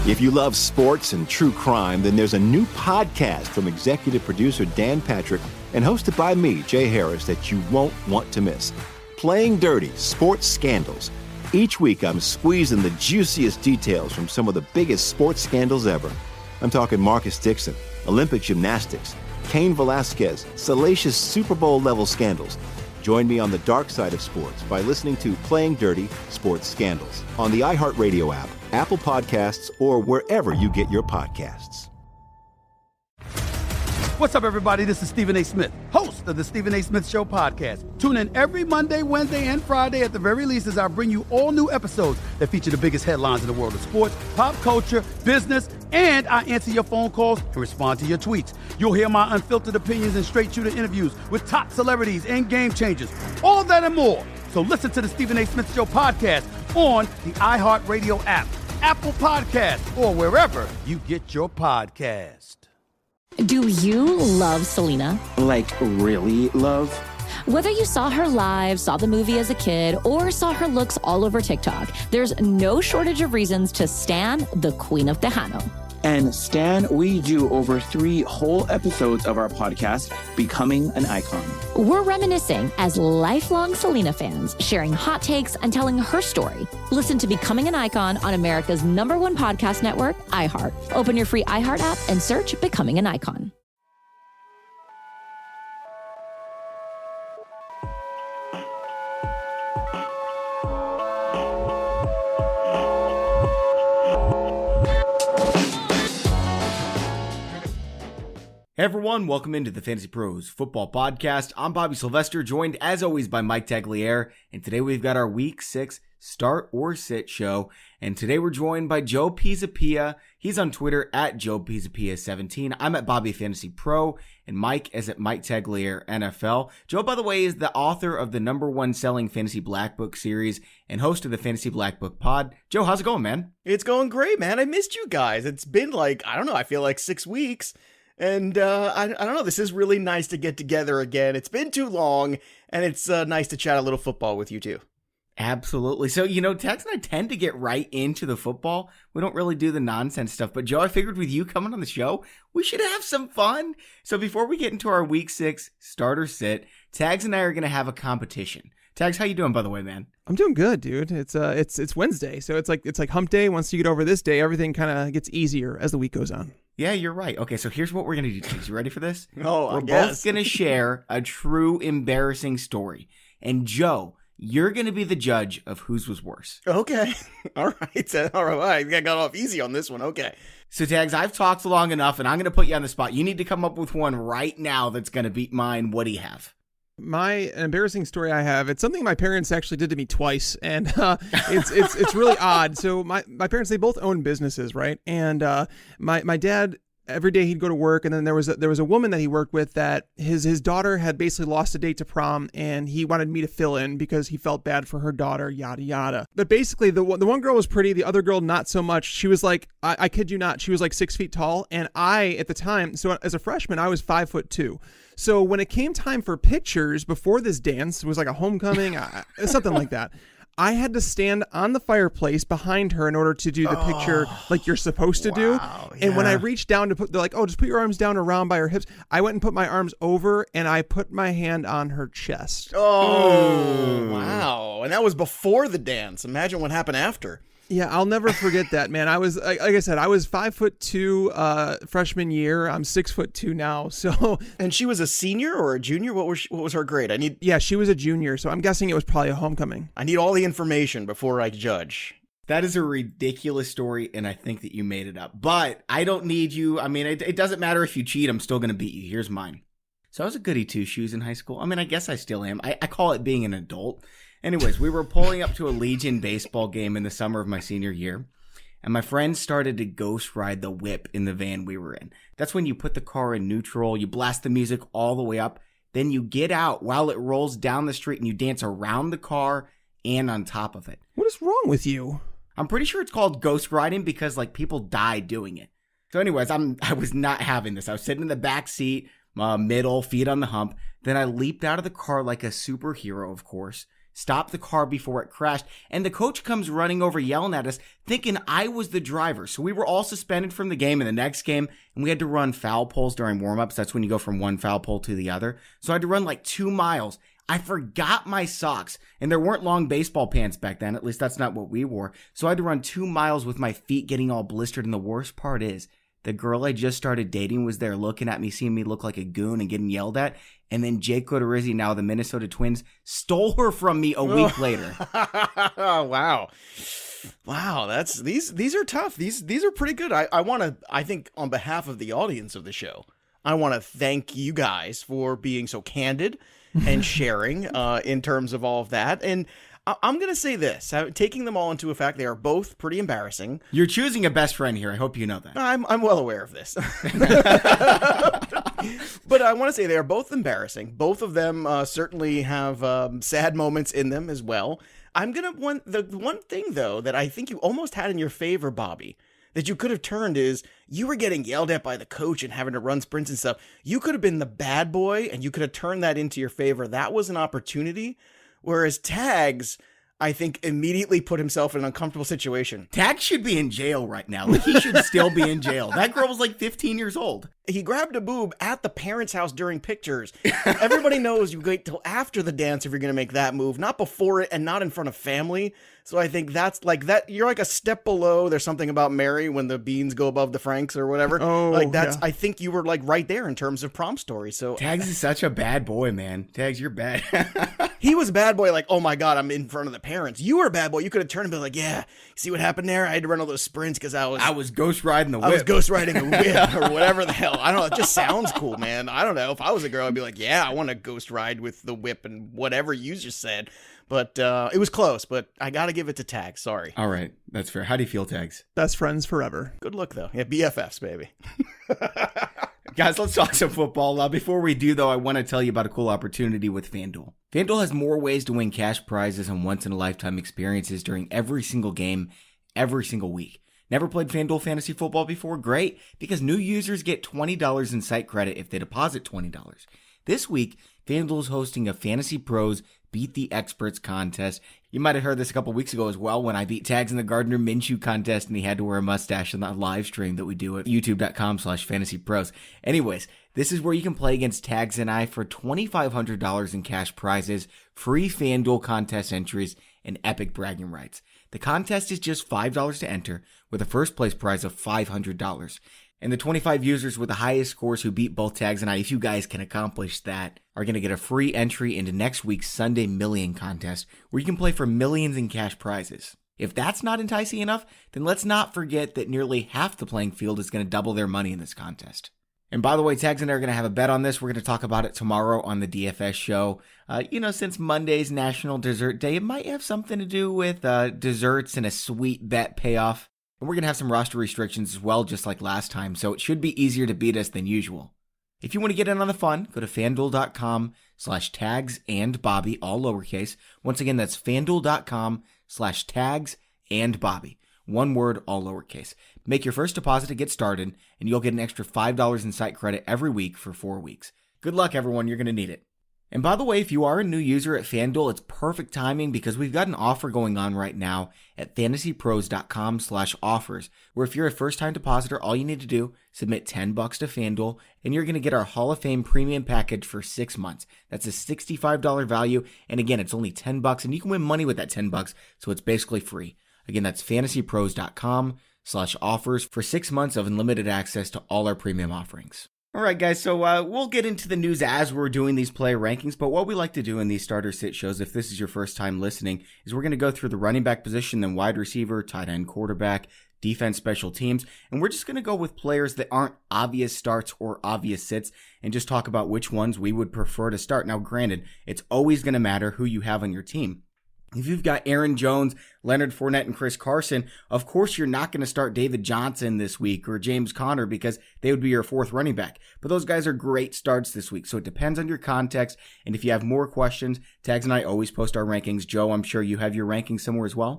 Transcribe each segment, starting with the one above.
If you love sports and true crime, then there's a new podcast from executive producer Dan Patrick and hosted by me, Jay Harris, that you won't want to miss. Playing Dirty: Sports Scandals. Each week, I'm squeezing the juiciest details from some of the biggest sports scandals ever. I'm talking Marcus Dixon, Olympic gymnastics, Cain Velasquez, salacious Super Bowl-level scandals. Join me on the dark side of sports by listening to Playing Dirty: Sports Scandals on the iHeartRadio app, Apple Podcasts, or wherever you get your podcasts. What's up, everybody? This is Stephen A. Smith, host of the Stephen A. Smith Show podcast. Tune in every Monday, Wednesday, and Friday at the very least as I bring you all new episodes that feature the biggest headlines in the world of sports, pop culture, business, and I answer your phone calls and respond to your tweets. You'll hear my unfiltered opinions and straight-shooter interviews with top celebrities and game changers. All that and more. So listen to the Stephen A. Smith Show podcast on the iHeartRadio app, Apple Podcasts, or wherever you get your podcast. Do you love Selena? Like, really love? Whether you saw her live, saw the movie as a kid, or saw her looks all over TikTok, there's no shortage of reasons to stan the Queen of Tejano. And Stan, we do over 3 whole episodes of our podcast, Becoming an Icon. We're reminiscing as lifelong Selena fans, sharing hot takes and telling her story. Listen to Becoming an Icon on America's #1 podcast network, iHeart. Open your free iHeart app and search Becoming an Icon. Hey everyone, welcome into the Fantasy Pros Football Podcast. I'm Bobby Sylvester, joined as always by Mike Tagliere, and today we've got our Week 6 Start or Sit show, and today we're joined by Joe Pisapia. He's on Twitter at Joe Pisapia17. I'm at Bobby Fantasy Pro, and Mike is at Mike Tagliere NFL. Joe, by the way, is the author of the #1 selling Fantasy Black Book series and host of the Fantasy Black Book Pod. Joe, how's it going, man? It's going great, man. I missed you guys. It's been like, I don't know, I feel like 6 weeks. And I don't know, this is really nice to get together again. It's been too long, and it's nice to chat a little football with you too. Absolutely. So, Tags and I tend to get right into the football. We don't really do the nonsense stuff. But, Joe, I figured with you coming on the show, we should have some fun. So before we get into our Week 6 Start or Sit, Tags and I are going to have a competition. Tags, how you doing, by the way, man? I'm doing good, dude. It's Wednesday, so it's like hump day. Once you get over this day, everything kind of gets easier as the week goes on. Yeah, you're right. Okay, so here's what we're going to do, Tags. You ready for this? We're both going to share a true embarrassing story. And, Joe, you're going to be the judge of whose was worse. Okay. All right. All right. I got off easy on this one. Okay. So, Tags, I've talked long enough, and I'm going to put you on the spot. You need to come up with one right now that's going to beat mine. What do you have? My embarrassing story I have, it's something my parents actually did to me twice, and it's really odd. So my parents, they both own businesses, right? And my dad, every day he'd go to work, and then there was a woman that he worked with that his daughter had basically lost a date to prom, and he wanted me to fill in because he felt bad for her daughter, yada yada. But basically, the one girl was pretty, the other girl not so much. She was like, I kid you not, she was like 6 feet tall, and I at the time, so as a freshman, I was 5'2". So when it came time for pictures before this dance, it was like a homecoming, something like that. I had to stand on the fireplace behind her in order to do the picture like you're supposed to do. And when I reached down to they're like, oh, just put your arms down around by her hips. I went and put my arms over and I put my hand on her chest. Oh, wow. And that was before the dance. Imagine what happened after. Yeah, I'll never forget that, man. I was, like I said, I was 5'2" freshman year. I'm 6'2" now. So, and she was a senior or a junior? What was her grade? Yeah, she was a junior. So I'm guessing it was probably a homecoming. I need all the information before I judge. That is a ridiculous story, and I think that you made it up. But I don't need you. I mean, it doesn't matter if you cheat. I'm still going to beat you. Here's mine. So I was a goody two-shoes in high school. I mean, I guess I still am. I call it being an adult. Anyways, we were pulling up to a Legion baseball game in the summer of my senior year, and my friends started to ghost ride the whip in the van we were in. That's when you put the car in neutral, you blast the music all the way up, then you get out while it rolls down the street and you dance around the car and on top of it. What is wrong with you? I'm pretty sure it's called ghost riding because like people die doing it. So anyways, I was not having this. I was sitting in the back seat, middle, feet on the hump. Then I leaped out of the car like a superhero, of course. stopped the car before it crashed, and the coach comes running over yelling at us, thinking I was the driver. So we were all suspended from the game in the next game, and we had to run foul poles during warm-ups. That's when you go from one foul pole to the other. So I had to run like 2 miles. I forgot my socks, and there weren't long baseball pants back then. At least that's not what we wore. So I had to run 2 miles with my feet getting all blistered, and the worst part is, the girl I just started dating was there looking at me, seeing me look like a goon and getting yelled at. And then Jake Odorizzi, now the Minnesota Twins, stole her from me a week later. Wow. These are tough. These are pretty good. I think on behalf of the audience of the show, I want to thank you guys for being so candid and sharing in terms of all of that. And I'm going to say this, taking them all into effect, they are both pretty embarrassing. You're choosing a best friend here. I hope you know that. I'm well aware of this. But I want to say they are both embarrassing. Both of them certainly have sad moments in them as well. The one thing, though, that I think you almost had in your favor, Bobby, that you could have turned is you were getting yelled at by the coach and having to run sprints and stuff. You could have been the bad boy, and you could have turned that into your favor. That was an opportunity. Whereas Tags, I think, immediately put himself in an uncomfortable situation. Tags should be in jail right now. Like, he should still be in jail. That girl was like 15 years old. He grabbed a boob at the parents' house during pictures. Everybody knows you wait till after the dance if you're going to make that move, not before it and not in front of family. So I think that's like that. You're like a step below. There's something about Mary when the beans go above the Franks or whatever. Oh, like that's. yeah. I think you were like right there in terms of prom story. So Tags is such a bad boy, man. Tags, you're bad. he was a bad boy. Like, oh my God, I'm in front of the parents. You were a bad boy. You could have turned and been like, yeah, see what happened there? I had to run all those sprints because I was ghost riding the whip. I was ghost riding a whip or whatever the hell. I don't know. It just sounds cool, man. I don't know. If I was a girl, I'd be like, yeah, I want to ghost ride with the whip and whatever you just said. But it was close, but I got to give it to Tags. Sorry. All right. That's fair. How do you feel, Tags? Best friends forever. Good look, though. Yeah, BFFs, baby. Guys, let's talk some football. Before we do, though, I want to tell you about a cool opportunity with FanDuel. FanDuel has more ways to win cash prizes and once-in-a-lifetime experiences during every single game, every single week. Never played FanDuel Fantasy Football before? Great, because new users get $20 in site credit if they deposit $20. This week, FanDuel is hosting a Fantasy Pros Beat the Experts contest. You might have heard this a couple weeks ago as well when I beat Tags in the Gardner Minshew contest and he had to wear a mustache in that live stream that we do at youtube.com/fantasypros. Anyways, this is where you can play against Tags and I for $2,500 in cash prizes, free FanDuel contest entries, and epic bragging rights. The contest is just $5 to enter with a first place prize of $500. And the 25 users with the highest scores who beat both Tags and I, if you guys can accomplish that, are going to get a free entry into next week's Sunday Million contest, where you can play for millions in cash prizes. If that's not enticing enough, then let's not forget that nearly half the playing field is going to double their money in this contest. And by the way, Tags and I are going to have a bet on this. We're going to talk about it tomorrow on the DFS show. Since Monday's National Dessert Day, it might have something to do with desserts and a sweet bet payoff. And we're going to have some roster restrictions as well, just like last time, so it should be easier to beat us than usual. If you want to get in on the fun, go to FanDuel.com/tagsandbobby, all lowercase. Once again, that's FanDuel.com/tagsandbobby. One word, all lowercase. Make your first deposit to get started, and you'll get an extra $5 in site credit every week for 4 weeks. Good luck, everyone. You're going to need it. And by the way, if you are a new user at FanDuel, it's perfect timing because we've got an offer going on right now at fantasypros.com/offers, where if you're a first-time depositor, all you need to do, submit $10 to FanDuel, and you're going to get our Hall of Fame premium package for 6 months. That's a $65 value, and again, it's only $10, and you can win money with that $10, so it's basically free. Again, that's fantasypros.com/offers for 6 months of unlimited access to all our premium offerings. All right, guys, so we'll get into the news as we're doing these player rankings, but what we like to do in these starter sit shows, if this is your first time listening, is we're going to go through the running back position, then wide receiver, tight end, quarterback, defense, special teams, and we're just going to go with players that aren't obvious starts or obvious sits and just talk about which ones we would prefer to start. Now, granted, it's always going to matter who you have on your team. If you've got Aaron Jones, Leonard Fournette, and Chris Carson, of course you're not going to start David Johnson this week or James Conner because they would be your fourth running back. But those guys are great starts this week, so it depends on your context. And if you have more questions, Tags and I always post our rankings. Joe, I'm sure you have your rankings somewhere as well.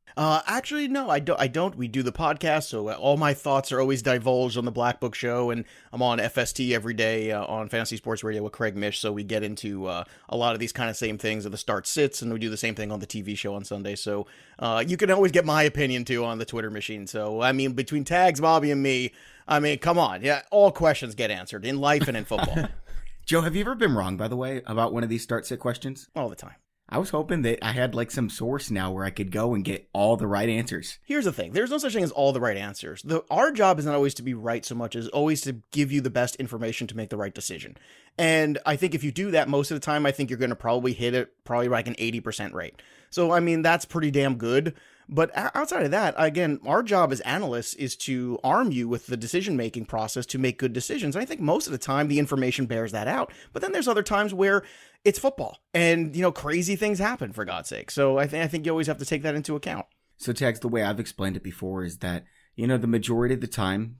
Actually, no, I don't. We do the podcast, so all my thoughts are always divulged on the Black Book Show, and I'm on FST every day on Fantasy Sports Radio with Craig Mish, so we get into a lot of these kind of same things at the start sits, and we do the same thing on the TV show on Sunday, so you can always get my opinion, too, on the Twitter machine. So, I mean, between Tags, Bobby, and me, I mean, come on. Yeah, all questions get answered in life and in football. Joe, have you ever been wrong, by the way, about one of these start sit questions? All the time. I was hoping that I had like some source now where I could go and get all the right answers. Here's the thing. There's no such thing as all the right answers. Our job is not always to be right so much as always to give you the best information to make the right decision. And I think if you do that most of the time, I think you're going to probably hit it probably like an 80% rate. So, I mean, that's pretty damn good. But outside of that, again, our job as analysts is to arm you with the decision-making process to make good decisions. And I think most of the time the information bears that out. But then there's other times where it's football and, you know, crazy things happen, for God's sake. So I think you always have to take that into account. So, Tags, the way I've explained it before is that, you know, the majority of the time,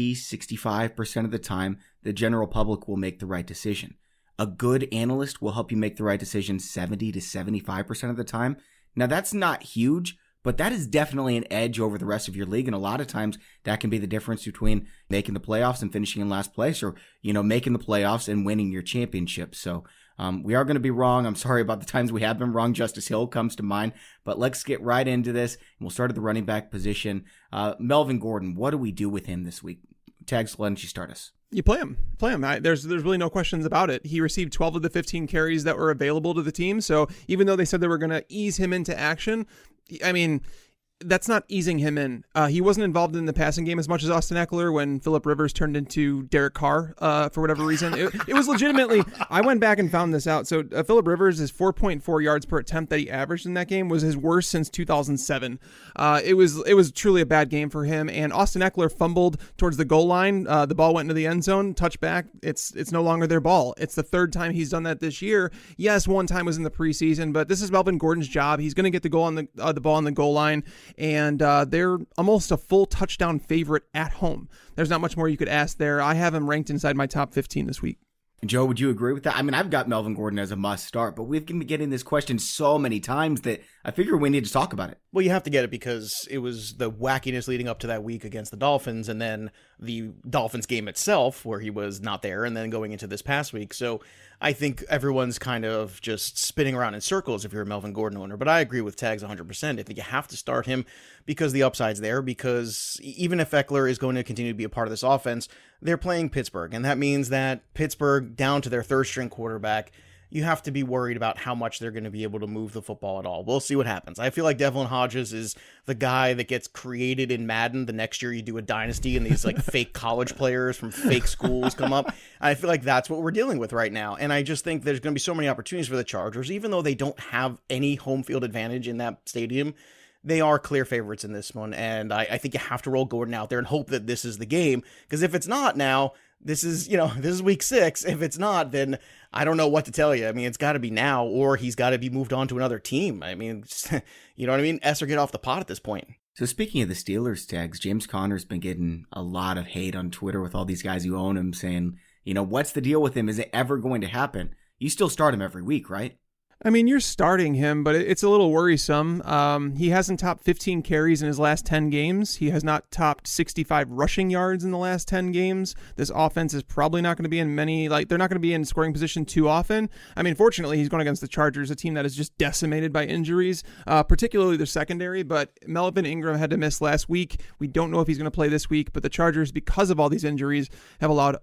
65% of the time, the general public will make the right decision. A good analyst will help you make the right decision 70 to 75% of the time. Now, that's not huge, but that is definitely an edge over the rest of your league. And a lot of times that can be the difference between making the playoffs and finishing in last place, or, you know, making the playoffs and winning your championship. So we are going to be wrong. I'm sorry about the times we have been wrong. Justice Hill comes to mind, but let's get right into this. And we'll start at the running back position. Melvin Gordon, what do we do with him this week? Tags, why don't you start us? You play him. There's really no questions about it. He received 12 of the 15 carries that were available to the team. So even though they said they were going to ease him into action, I mean, that's not easing him in. He wasn't involved in the passing game as much as Austin Eckler when Phillip Rivers turned into Derek Carr for whatever reason. It was legitimately, I went back and found this out. So Phillip Rivers, his 4.4 yards per attempt that he averaged in that game was his worst since 2007. It was truly a bad game for him. And Austin Eckler fumbled towards the goal line. The ball went into the end zone, touchback. It's no longer their ball. It's the third time he's done that this year. Yes, one time was in the preseason, but this is Melvin Gordon's job. He's going to get the ball on the goal line. And they're almost a full touchdown favorite at home. There's not much more you could ask there. I have him ranked inside my top 15 this week. Joe, would you agree with that? I mean, I've got Melvin Gordon as a must start, but we've been getting this question so many times that I figure we need to talk about it. Well, you have to get it because it was the wackiness leading up to that week against the Dolphins, and then the Dolphins game itself where he was not there, and then going into this past week. So I think everyone's kind of just spinning around in circles if you're a Melvin Gordon owner. But I agree with Tags 100%. I think you have to start him because the upside's there, because even if Eckler is going to continue to be a part of this offense, they're playing Pittsburgh. And that means that Pittsburgh, down to their third-string quarterback, you have to be worried about how much they're going to be able to move the football at all. We'll see what happens. I feel like Devlin Hodges is the guy that gets created in Madden. The next year you do a dynasty and these like fake college players from fake schools come up. I feel like that's what we're dealing with right now. And I just think there's going to be so many opportunities for the Chargers, even though they don't have any home field advantage in that stadium. They are clear favorites in this one. And I think you have to roll Gordon out there and hope that this is the game. Because if it's not now, this is week 6. If it's not, then I don't know what to tell you. I mean, it's got to be now, or he's got to be moved on to another team. I mean, you know what I mean? S or get off the pot at this point. So speaking of the Steelers, Tags, James Conner's been getting a lot of hate on Twitter with all these guys who own him saying, you know, what's the deal with him? Is it ever going to happen? You still start him every week, right? I mean, you're starting him, but it's a little worrisome. He hasn't topped 15 carries in his last 10 games. He has not topped 65 rushing yards in the last 10 games. This offense is probably not going to be in they're not going to be in scoring position too often. I mean, fortunately, he's going against the Chargers, a team that is just decimated by injuries, particularly their secondary, but Melvin Ingram had to miss last week. We don't know if he's going to play this week, but the Chargers, because of all these injuries, have allowed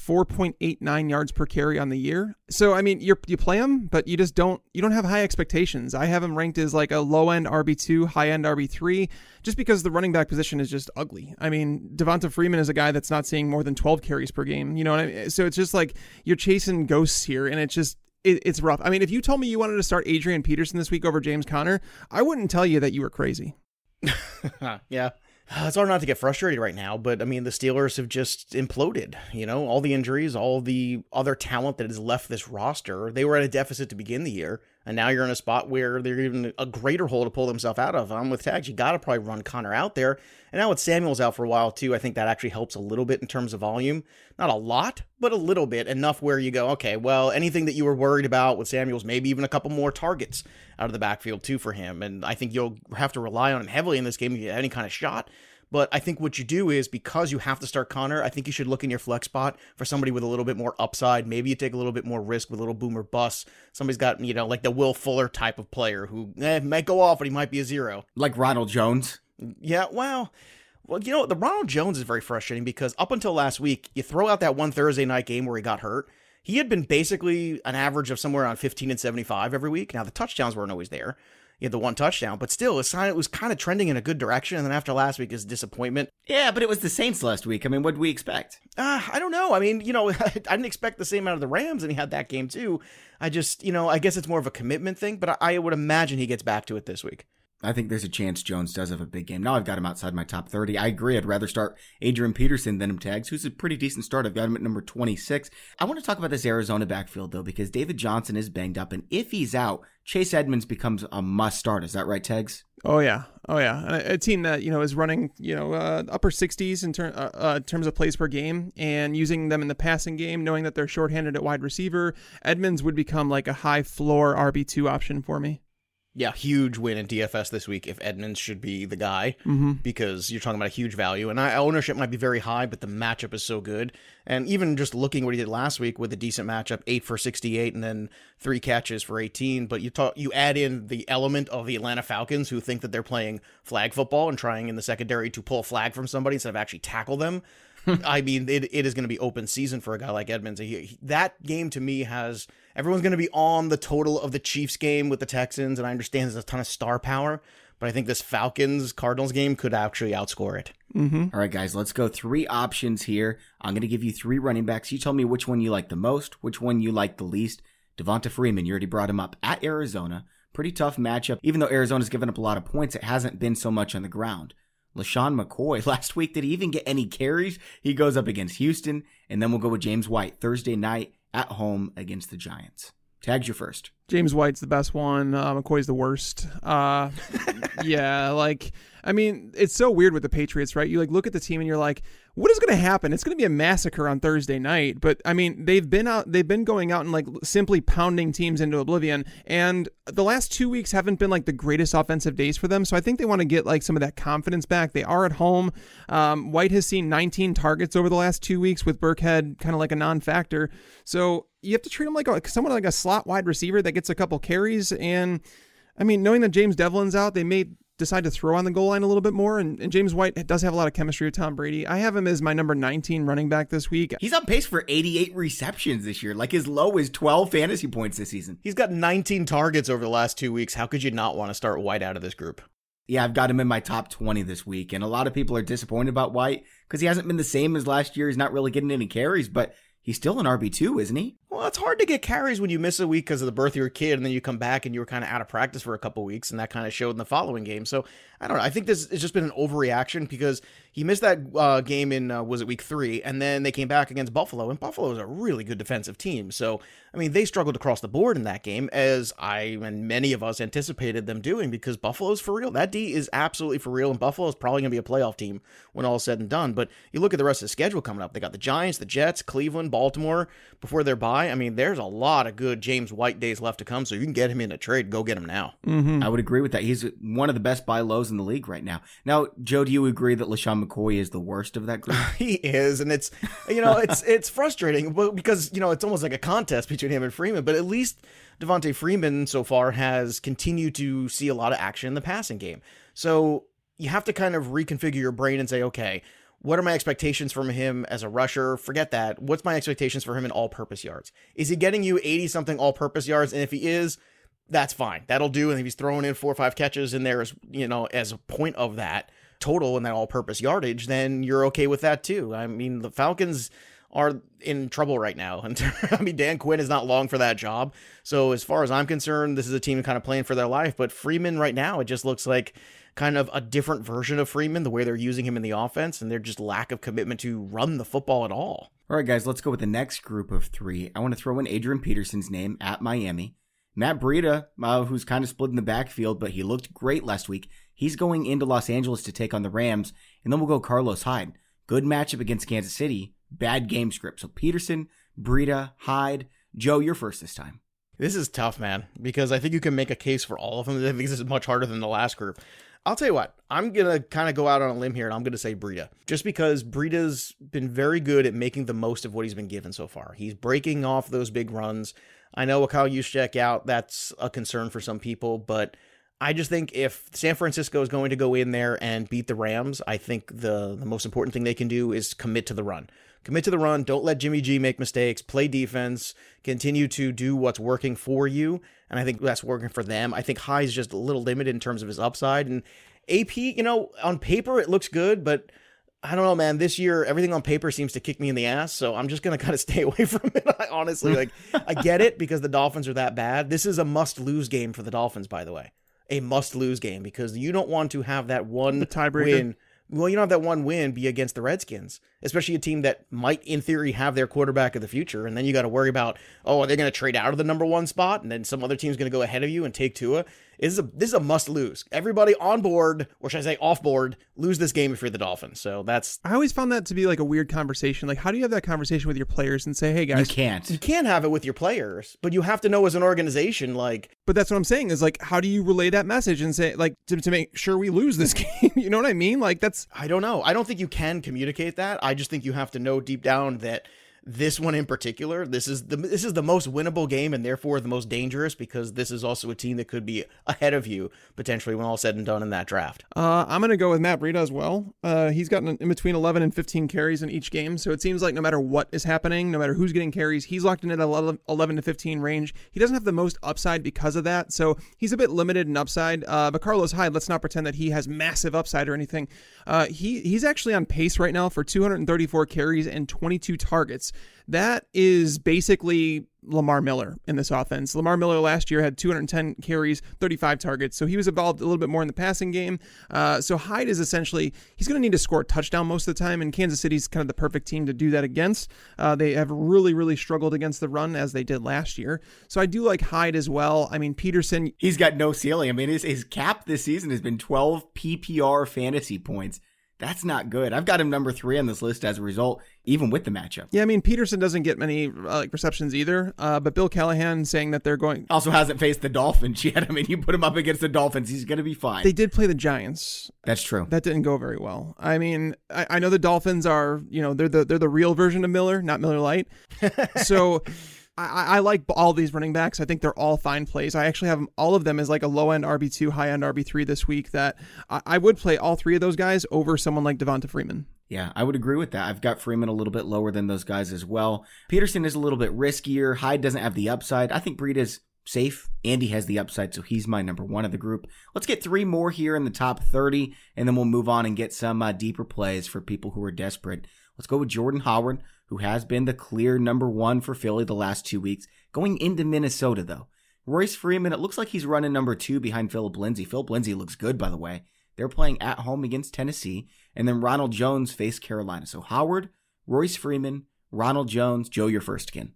4.89 yards per carry on the year. So, I mean, you play him, but you just don't have high expectations. I have him ranked as like a low-end RB2, high-end RB3, just because the running back position is just ugly. I mean, Devonta Freeman is a guy that's not seeing more than 12 carries per game. You know what I mean? So it's just like you're chasing ghosts here, and it's rough. I mean, if you told me you wanted to start Adrian Peterson this week over James Conner, I wouldn't tell you that you were crazy. Yeah. It's hard not to get frustrated right now, but I mean, the Steelers have just imploded. You know, all the injuries, all the other talent that has left this roster. They were at a deficit to begin the year. And now you're in a spot where they're even a greater hole to pull themselves out of. I'm with Tags. You got to probably run Connor out there. And now with Samuels out for a while, too, I think that actually helps a little bit in terms of volume. Not a lot, but a little bit. Enough where you go, okay, well, anything that you were worried about with Samuels, maybe even a couple more targets out of the backfield, too, for him. And I think you'll have to rely on him heavily in this game if you have any kind of shot. But I think what you do is, because you have to start Connor, I think you should look in your flex spot for somebody with a little bit more upside. Maybe you take a little bit more risk with a little boomer bust. Somebody's got, like the Will Fuller type of player who might go off, but he might be a zero. Like Ronald Jones? Yeah, well, the Ronald Jones is very frustrating because up until last week, you throw out that one Thursday night game where he got hurt. He had been basically an average of somewhere around 15 and 75 every week. Now, the touchdowns weren't always there. He had the one touchdown, but still, it was kind of trending in a good direction. And then after last week, his disappointment. Yeah, but it was the Saints last week. I mean, what did we expect? I don't know. I mean, I didn't expect the same out of the Rams, and he had that game too. I just, I guess it's more of a commitment thing, but I would imagine he gets back to it this week. I think there's a chance Jones does have a big game. Now I've got him outside my top 30. I agree. I'd rather start Adrian Peterson than him Tags, who's a pretty decent start. I've got him at number 26. I want to talk about this Arizona backfield, though, because David Johnson is banged up, and if he's out, Chase Edmonds becomes a must start. Is that right, Tags? Oh, yeah. A team that, is running, upper 60s in terms of plays per game and using them in the passing game, knowing that they're shorthanded at wide receiver. Edmonds would become like a high floor RB2 option for me. Yeah, huge win in DFS this week if Edmonds should be the guy, because you're talking about a huge value. And ownership might be very high, but the matchup is so good. And even just looking what he did last week with a decent matchup, 8 for 68 and then 3 catches for 18. But you add in the element of the Atlanta Falcons, who think that they're playing flag football and trying in the secondary to pull a flag from somebody instead of actually tackle them. I mean, it is going to be open season for a guy like Edmonds. That game to me everyone's going to be on the total of the Chiefs game with the Texans, and I understand there's a ton of star power, but I think this Falcons-Cardinals game could actually outscore it. All right, guys, let's go 3 options here. I'm going to give you 3 running backs. You tell me which one you like the most, which one you like the least. Devonta Freeman, you already brought him up at Arizona. Pretty tough matchup. Even though Arizona's given up a lot of points, it hasn't been so much on the ground. LaShawn McCoy, last week, did he even get any carries? He goes up against Houston, and then we'll go with James White Thursday night at home against the Giants. Tags you first. James White's the best one. McCoy's the worst. Yeah, it's so weird with the Patriots, right? You look at the team and you're like, what is going to happen? It's going to be a massacre on Thursday night. But I mean, they've been going out and simply pounding teams into oblivion. And the last 2 weeks haven't been the greatest offensive days for them. So I think they want to get some of that confidence back. They are at home. White has seen 19 targets over the last 2 weeks with Burkhead kind of like a non-factor. So you have to treat him like someone like a slot wide receiver that gets a couple carries. And I mean, knowing that James Devlin's out, they may decide to throw on the goal line a little bit more. And James White does have a lot of chemistry with Tom Brady. I have him as my number 19 running back this week. He's on pace for 88 receptions this year. His low is 12 fantasy points this season. He's got 19 targets over the last 2 weeks. How could you not want to start White out of this group? Yeah, I've got him in my top 20 this week. And a lot of people are disappointed about White because he hasn't been the same as last year. He's not really getting any carries, but he's still an RB2, isn't he? Well, it's hard to get carries when you miss a week because of the birth of your kid, and then you come back and you were kind of out of practice for a couple weeks, and that kind of showed in the following game. So, I don't know. I think this has just been an overreaction because he missed that game in, week 3, and then they came back against Buffalo, and Buffalo is a really good defensive team. So, I mean, they struggled across the board in that game, as I and many of us anticipated them doing, because Buffalo's for real. That D is absolutely for real, and Buffalo's probably going to be a playoff team when all is said and done. But you look at the rest of the schedule coming up. They got the Giants, the Jets, Cleveland, Baltimore before their bye. I mean, there's a lot of good James White days left to come, so you can get him in a trade. Go get him now. I would agree with that. He's one of the best buy lows in the league right now. Now, Joe, do you agree that LaShawn McCoy is the worst of that group? He is, and it's it's frustrating because it's almost like a contest between him and Freeman. But at least Devonta Freeman so far has continued to see a lot of action in the passing game. So you have to kind of reconfigure your brain and say, okay, what are my expectations from him as a rusher? Forget that. What's my expectations for him in all-purpose yards? Is he getting you 80-something all-purpose yards? And if he is, that's fine. That'll do. And if he's throwing in 4 or 5 catches in there as a point of that total in that all-purpose yardage, then you're okay with that too. I mean, the Falcons are in trouble right now. And I mean, Dan Quinn is not long for that job. So as far as I'm concerned, this is a team kind of playing for their life. But Freeman right now, it just looks like kind of a different version of Freeman, the way they're using him in the offense, and their just lack of commitment to run the football at all. All right, guys, let's go with the next group of 3. I want to throw in Adrian Peterson's name at Miami. Matt Breida, who's kind of split in the backfield, but he looked great last week. He's going into Los Angeles to take on the Rams, and then we'll go Carlos Hyde. Good matchup against Kansas City, bad game script. So Peterson, Breida, Hyde. Joe, you're first this time. This is tough, man, because I think you can make a case for all of them. I think this is much harder than the last group. I'll tell you what, I'm going to kind of go out on a limb here, and I'm going to say Breida. Just because Breida's been very good at making the most of what he's been given so far. He's breaking off those big runs. I know with Kyle Juszczyk out, that's a concern for some people, but I just think if San Francisco is going to go in there and beat the Rams, I think the most important thing they can do is commit to the run. Commit to the run. Don't let Jimmy G make mistakes. Play defense. Continue to do what's working for you. And I think that's working for them. I think Hyde's just a little limited in terms of his upside. And AP, on paper, it looks good, but I don't know, man. This year, everything on paper seems to kick me in the ass. So I'm just going to kind of stay away from it. I honestly, I get it because the Dolphins are that bad. This is a must-lose game for the Dolphins, by the way. A must-lose game because you don't want to have that one win. Well, you don't have that one win be against the Redskins, especially a team that might, in theory, have their quarterback of the future. And then you got to worry about, are they going to trade out of the number one spot? And then some other team's going to go ahead of you and take Tua. This is a must lose. Everybody on board, or should I say off board, lose this game if you're the Dolphins. So I always found that to be like a weird conversation. Like, how do you have that conversation with your players and say, hey guys, You can't have it with your players, but you have to know as an organization, But that's what I'm saying is how do you relay that message and say, to make sure we lose this game? You know what I mean? I don't know. I don't think you can communicate that. I just think you have to know deep down that this one in particular, this is the most winnable game and therefore the most dangerous because this is also a team that could be ahead of you potentially when all said and done in that draft. I'm going to go with Matt Breida as well. He's gotten in between 11 and 15 carries in each game, so it seems like no matter what is happening, no matter who's getting carries, he's locked in at 11 to 15 range. He doesn't have the most upside because of that, so he's a bit limited in upside. But Carlos Hyde, let's not pretend that he has massive upside or anything. He's actually on pace right now for 234 carries and 22 targets. That is basically Lamar Miller in this offense. Lamar Miller last year had 210 carries, 35 targets, so he was involved a little bit more in the passing game. So Hyde is essentially, he's going to need to score a touchdown most of the time, and Kansas City's kind of the perfect team to do that against. They have really, really struggled against the run as they did last year. So I do like Hyde as well. I mean, Peterson. He's got no ceiling. I mean, his cap this season has been 12 PPR fantasy points. That's not good. I've got him number 3 on this list as a result, even with the matchup. Yeah, I mean, Peterson doesn't get many receptions either, but Bill Callahan saying that they're going... Also hasn't faced the Dolphins yet. I mean, you put him up against the Dolphins, he's going to be fine. They did play the Giants. That's true. That didn't go very well. I mean, I know the Dolphins are, they're the real version of Miller, not Miller Lite. So... I like all these running backs. I think they're all fine plays. I actually have all of them as like a low-end RB2, high-end RB3 this week that I would play all 3 of those guys over someone like Devonta Freeman. Yeah, I would agree with that. I've got Freeman a little bit lower than those guys as well. Peterson is a little bit riskier. Hyde doesn't have the upside. I think Breida's safe. Andy has the upside, so he's my number 1 of the group. Let's get 3 more here in the top 30, and then we'll move on and get some deeper plays for people who are desperate. Let's go with Jordan Howard, who has been the clear number 1 for Philly the last 2 weeks. Going into Minnesota, though. Royce Freeman, it looks like he's running number 2 behind Phillip Lindsay. Phillip Lindsay looks good, by the way. They're playing at home against Tennessee, and then Ronald Jones faced Carolina. So Howard, Royce Freeman, Ronald Jones. Joe, you're first again.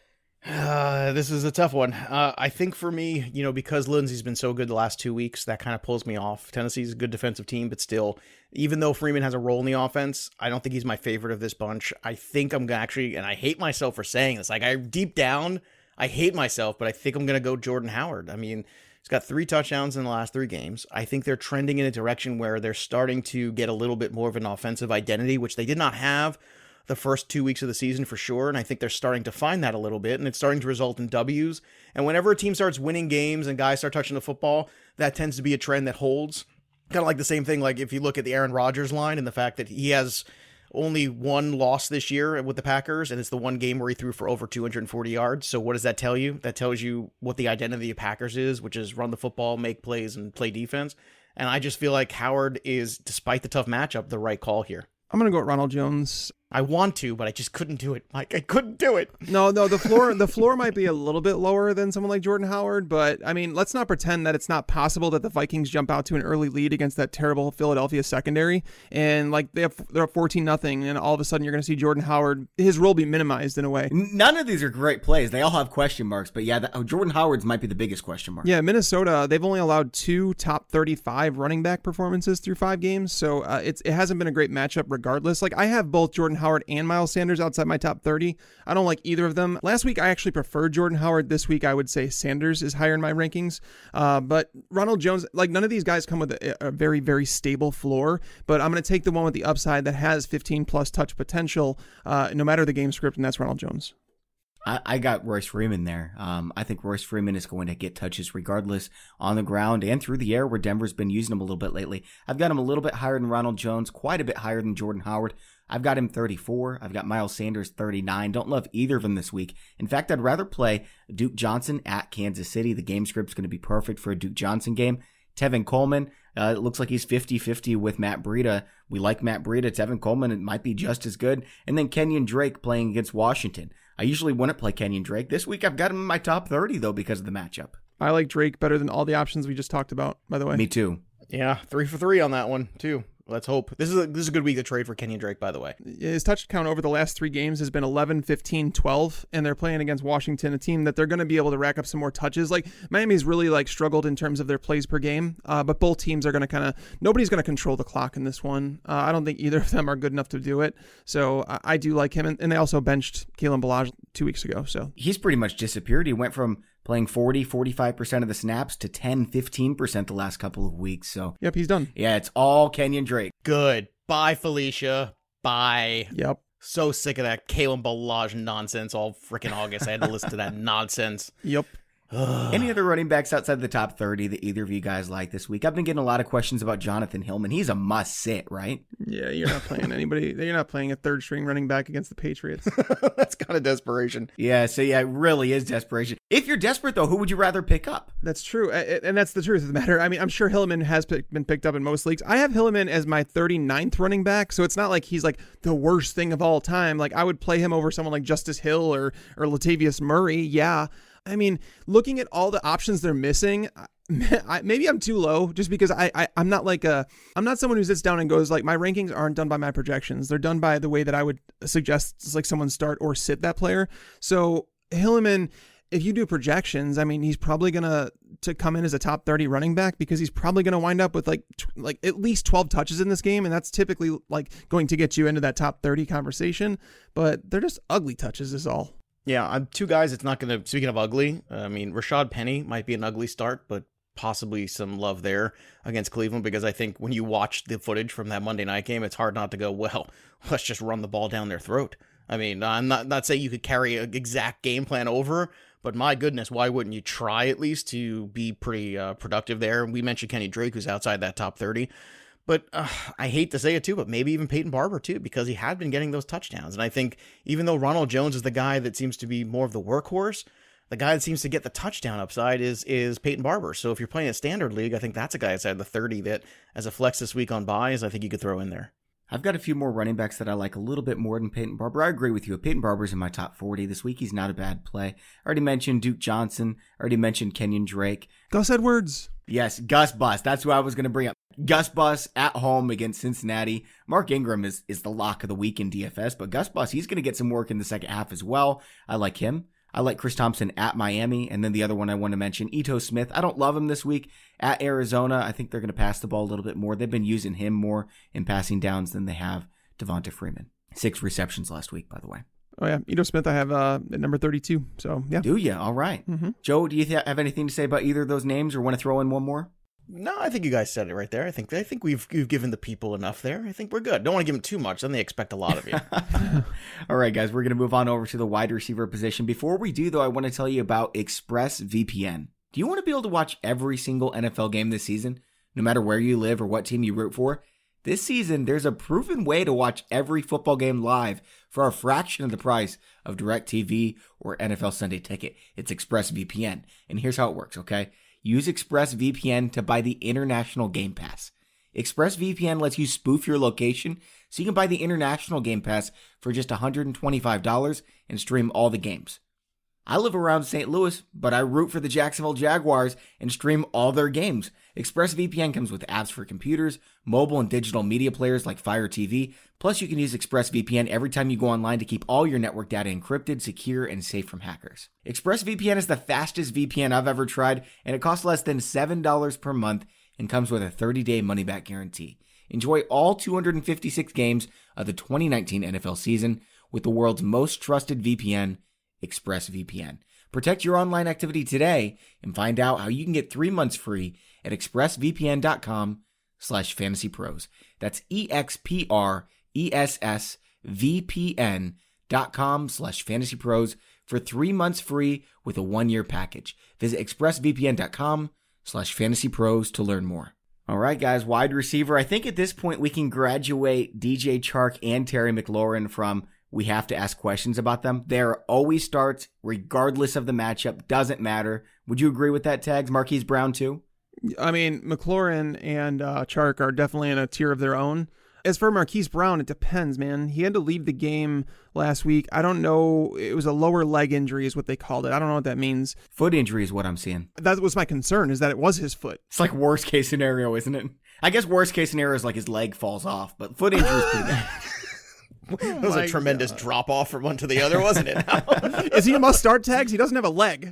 This is a tough one. I think for me, because Lindsay's been so good the last 2 weeks, that kind of pulls me off. Tennessee's a good defensive team, but still, even though Freeman has a role in the offense, I don't think he's my favorite of this bunch. I think I'm actually, and I hate myself for saying this, deep down, I hate myself, but I think I'm going to go Jordan Howard. I mean, he's got 3 touchdowns in the last 3 games. I think they're trending in a direction where they're starting to get a little bit more of an offensive identity, which they did not have the first 2 weeks of the season for sure, and I think they're starting to find that a little bit, and it's starting to result in W's. And whenever a team starts winning games and guys start touching the football, that tends to be a trend that holds. Kind of like the same thing, like if you look at the Aaron Rodgers line and the fact that he has only 1 loss this year with the Packers, and it's the 1 game where he threw for over 240 yards. So what does that tell you? That tells you what the identity of Packers is, which is run the football, make plays, and play defense. And I just feel like Howard is, despite the tough matchup, the right call here. I'm going to go with Ronald Jones. I want to, but I just couldn't do it, Mike. I couldn't do it. No, the floor might be a little bit lower than someone like Jordan Howard, but I mean, let's not pretend that it's not possible that the Vikings jump out to an early lead against that terrible Philadelphia secondary, and like they're up 14-0, and all of a sudden you're going to see Jordan Howard, his role be minimized in a way. None of these are great plays. They all have question marks, but yeah, Jordan Howard's might be the biggest question mark. Yeah, Minnesota, they've only allowed 2 top 35 running back performances through 5 games, so it hasn't been a great matchup regardless. Like, I have both Jordan Howard and Miles Sanders outside my top 30. I don't like either of them. Last week, I actually preferred Jordan Howard. This week, I would say Sanders is higher in my rankings. But Ronald Jones, like, none of these guys come with a very, very stable floor, but I'm going to take the one with the upside that has 15-plus touch potential, no matter the game script, and that's Ronald Jones. I got Royce Freeman there. I think Royce Freeman is going to get touches regardless on the ground and through the air, where Denver's been using him a little bit lately. I've got him a little bit higher than Ronald Jones, quite a bit higher than Jordan Howard. I've got him 34. I've got Miles Sanders 39. Don't love either of them this week. In fact, I'd rather play Duke Johnson at Kansas City. The game script's going to be perfect for a Duke Johnson game. Tevin Coleman, it looks like he's 50-50 with Matt Breida. We like Matt Breida. Tevin Coleman, it might be just as good. And then Kenyon Drake playing against Washington. I usually wouldn't play Kenyon Drake. This week I've got him in my top 30, though, because of the matchup. I like Drake better than all the options we just talked about, by the way. Me too. Yeah, 3 for 3 on that one, too. Let's hope. This is a good week to trade for Kenyon Drake, by the way. His touch count over the last 3 games has been 11, 15, 12, and they're playing against Washington, a team that they're going to be able to rack up some more touches. Like, Miami's really like struggled in terms of their plays per game, but both teams are going to nobody's going to control the clock in this one. I don't think either of them are good enough to do it. So I do like him, and they also benched Kalen Ballage 2 weeks ago. So he's pretty much disappeared. He went from playing 45% of the snaps to 15% the last couple of weeks. So yep, he's done. Yeah, it's all Kenyon Drake. Good. Bye, Felicia. Bye. Yep. So sick of that Kalen Ballage nonsense all freaking August. I had to listen to that nonsense. Yep. Any other running backs outside the top 30 that either of you guys like this week? I've been getting a lot of questions about Jonathan Hillman. He's a must sit, right? Yeah, you're not playing anybody. You're not playing a third string running back against the Patriots. That's kind of desperation. Yeah, so yeah, it really is desperation. If you're desperate, though, who would you rather pick up? That's true. And that's the truth of the matter. I mean, I'm sure Hillman has been picked up in most leagues. I have Hillman as my 39th running back, so it's not like he's like the worst thing of all time. Like, I would play him over someone like Justice Hill or Latavius Murray. Yeah. I mean, looking at all the options they're missing, maybe I'm too low just because I'm not I'm not someone who sits down and goes like, my rankings aren't done by my projections. They're done by the way that I would suggest like someone start or sit that player. So Hillman, if you do projections, I mean, he's probably going to come in as a top 30 running back because he's probably going to wind up with like at least 12 touches in this game. And that's typically like going to get you into that top 30 conversation, but they're just ugly touches is all. Yeah, I'm 2 guys. It's not going to, speaking of ugly, I mean, Rashad Penny might be an ugly start, but possibly some love there against Cleveland because I think when you watch the footage from that Monday night game, it's hard not to go, well, let's just run the ball down their throat. I mean, I'm not saying you could carry an exact game plan over, but my goodness, why wouldn't you try at least to be pretty productive there? We mentioned Kenny Drake, who's outside that top 30. But I hate to say it too, but maybe even Peyton Barber too, because he had been getting those touchdowns. And I think even though Ronald Jones is the guy that seems to be more of the workhorse, the guy that seems to get the touchdown upside is Peyton Barber. So if you're playing a standard league, I think that's a guy outside the 30 that as a flex this week on buys, I think you could throw in there. I've got a few more running backs that I like a little bit more than Peyton Barber. I agree with you. Peyton Barber's in my top 40 this week. He's not a bad play. I already mentioned Duke Johnson. I already mentioned Kenyon Drake. Gus Edwards. Yes, Gus Bus. That's who I was going to bring up. Gus Bus at home against Cincinnati. Mark Ingram is the lock of the week in DFS, but Gus Bus, he's going to get some work in the second half as well. I like him. I like Chris Thompson at Miami. And then the other one I want to mention, Ito Smith. I don't love him this week at Arizona. I think they're going to pass the ball a little bit more. They've been using him more in passing downs than they have Devonta Freeman. 6 receptions last week, by the way. Oh, yeah. Ito Smith, I have at number 32. So, yeah. Do you? All right. Mm-hmm. Joe, do you have anything to say about either of those names or want to throw in one more? No, I think you guys said it right there. I think we've given the people enough there. I think we're good. Don't want to give them too much. Then they expect a lot of you. All right, guys, we're going to move on over to the wide receiver position. Before we do, though, I want to tell you about ExpressVPN. Do you want to be able to watch every single NFL game this season, no matter where you live or what team you root for? This season, there's a proven way to watch every football game live for a fraction of the price of DirecTV or NFL Sunday Ticket. It's ExpressVPN. And here's how it works, okay? Use ExpressVPN to buy the International Game Pass. ExpressVPN lets you spoof your location so you can buy the international Game Pass for just $125 and stream all the games. I live around St. Louis, but I root for the Jacksonville Jaguars and stream all their games. ExpressVPN comes with apps for computers, mobile, and digital media players like Fire TV. Plus, you can use ExpressVPN every time you go online to keep all your network data encrypted, secure, and safe from hackers. ExpressVPN is the fastest VPN I've ever tried, and it costs less than $7 per month and comes with a 30-day money-back guarantee. Enjoy all 256 games of the 2019 NFL season with the world's most trusted VPN, ExpressVPN. Protect your online activity today and find out how you can get 3 months free at expressvpn.com/fantasypros. That's expressvpn.com/fantasypros for 3 months free with a 1-year package. Visit expressvpn.com/fantasypros to learn more. All right, guys, wide receiver. I think at this point we can graduate DJ Chark and Terry McLaurin from we have to ask questions about them. There always starts, regardless of the matchup. Doesn't matter. Would you agree with that, Tags? Marquise Brown, too? I mean, McLaurin and Chark are definitely in a tier of their own. As for Marquise Brown, it depends, man. He had to leave the game last week. I don't know. It was a lower leg injury is what they called it. I don't know what that means. Foot injury is what I'm seeing. That was my concern, is that it was his foot. It's like worst case scenario, isn't it? I guess worst case scenario is like his leg falls off, but foot injury is pretty bad. That was a tremendous drop off from one to the other, wasn't it? Is he a must start, Tags? He doesn't have a leg.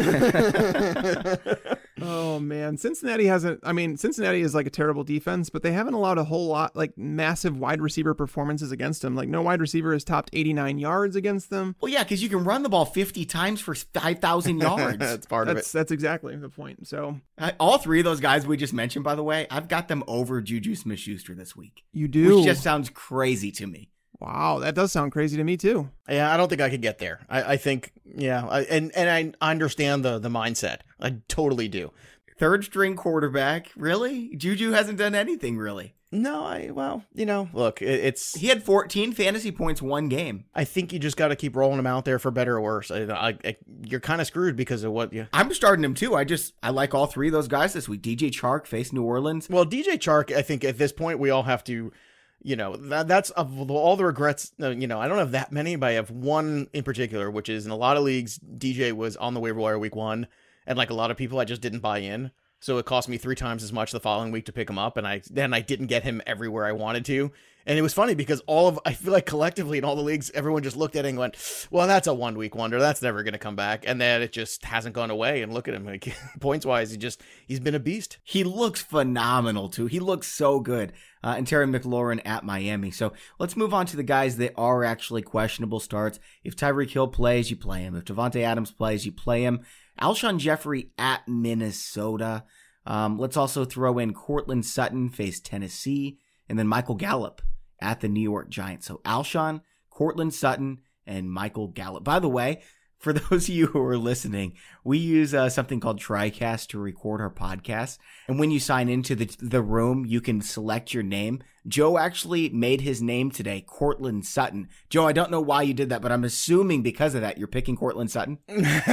Oh man, Cincinnati is like a terrible defense, but they haven't allowed a whole lot, like massive wide receiver performances against them. Like no wide receiver has topped 89 yards against them. Well, yeah, because you can run the ball 50 times for 5,000 yards. That's part of it. That's exactly the point. So all three of those guys we just mentioned, by the way, I've got them over Juju Smith-Schuster this week. You do? Which just sounds crazy to me. Wow, that does sound crazy to me too. Yeah, I don't think I could get there. I think, yeah, and I understand the mindset. I totally do. Third string quarterback, really? Juju hasn't done anything, really. No, look, he had 14 fantasy points one game. I think you just got to keep rolling him out there for better or worse. You're kind of screwed because of what you. I'm starting him too. I like all three of those guys this week. DJ Chark faced New Orleans. Well, DJ Chark, I think at this point we all have to. That's of all the regrets. I don't have that many, but I have one in particular, which is in a lot of leagues, DJ was on the waiver wire week 1, and like a lot of people, I just didn't buy in. So it cost me 3 times as much the following week to pick him up, and I didn't get him everywhere I wanted to. And it was funny because I feel like collectively in all the leagues, everyone just looked at it and went, well, that's a 1-week wonder. That's never going to come back. And then it just hasn't gone away. And look at him, like, points-wise, he's been a beast. He looks phenomenal, too. He looks so good. And Terry McLaurin at Miami. So let's move on to the guys that are actually questionable starts. If Tyreek Hill plays, you play him. If Devontae Adams plays, you play him. Alshon Jeffrey at Minnesota. Let's also throw in Courtland Sutton, face Tennessee. And then Michael Gallup at the New York Giants. So Alshon, Courtland Sutton, and Michael Gallup. By the way, for those of you who are listening, we use something called TriCast to record our podcast. And when you sign into the room, you can select your name. Joe actually made his name today, Courtland Sutton. Joe, I don't know why you did that, but I'm assuming because of that, you're picking Courtland Sutton?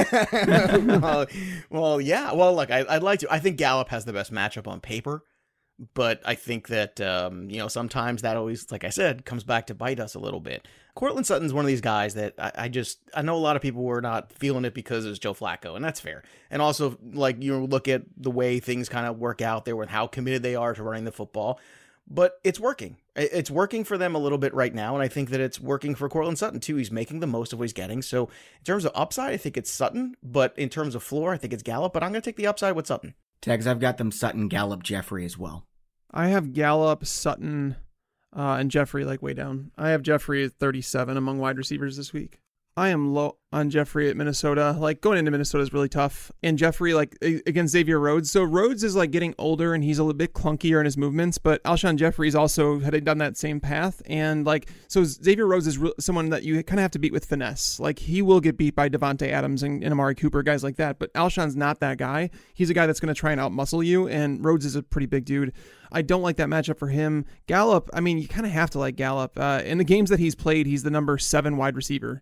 Well, yeah. Well, look, I'd like to. I think Gallup has the best matchup on paper. But I think that, sometimes that always, like I said, comes back to bite us a little bit. Courtland Sutton's one of these guys that I know a lot of people were not feeling it because it was Joe Flacco, and that's fair. And also, like, you look at the way things kind of work out there with how committed they are to running the football. But it's working. It's working for them a little bit right now, and I think that it's working for Courtland Sutton, too. He's making the most of what he's getting. So in terms of upside, I think it's Sutton. But in terms of floor, I think it's Gallup. But I'm going to take the upside with Sutton. Tags, I've got them Sutton, Gallup, Jeffrey as well. I have Gallup, Sutton, and Jeffrey like way down. I have Jeffrey at 37 among wide receivers this week. I am low on Jeffrey at Minnesota. Like, going into Minnesota is really tough. And Jeffrey, like, against Xavier Rhodes. So Rhodes is, like, getting older, and he's a little bit clunkier in his movements. But Alshon Jeffrey's also had done that same path. And, like, so Xavier Rhodes is someone that you kind of have to beat with finesse. Like, he will get beat by Devontae Adams and Amari Cooper, guys like that. But Alshon's not that guy. He's a guy that's going to try and outmuscle you. And Rhodes is a pretty big dude. I don't like that matchup for him. Gallup, I mean, you kind of have to like Gallup. In the games that he's played, he's the number 7 wide receiver.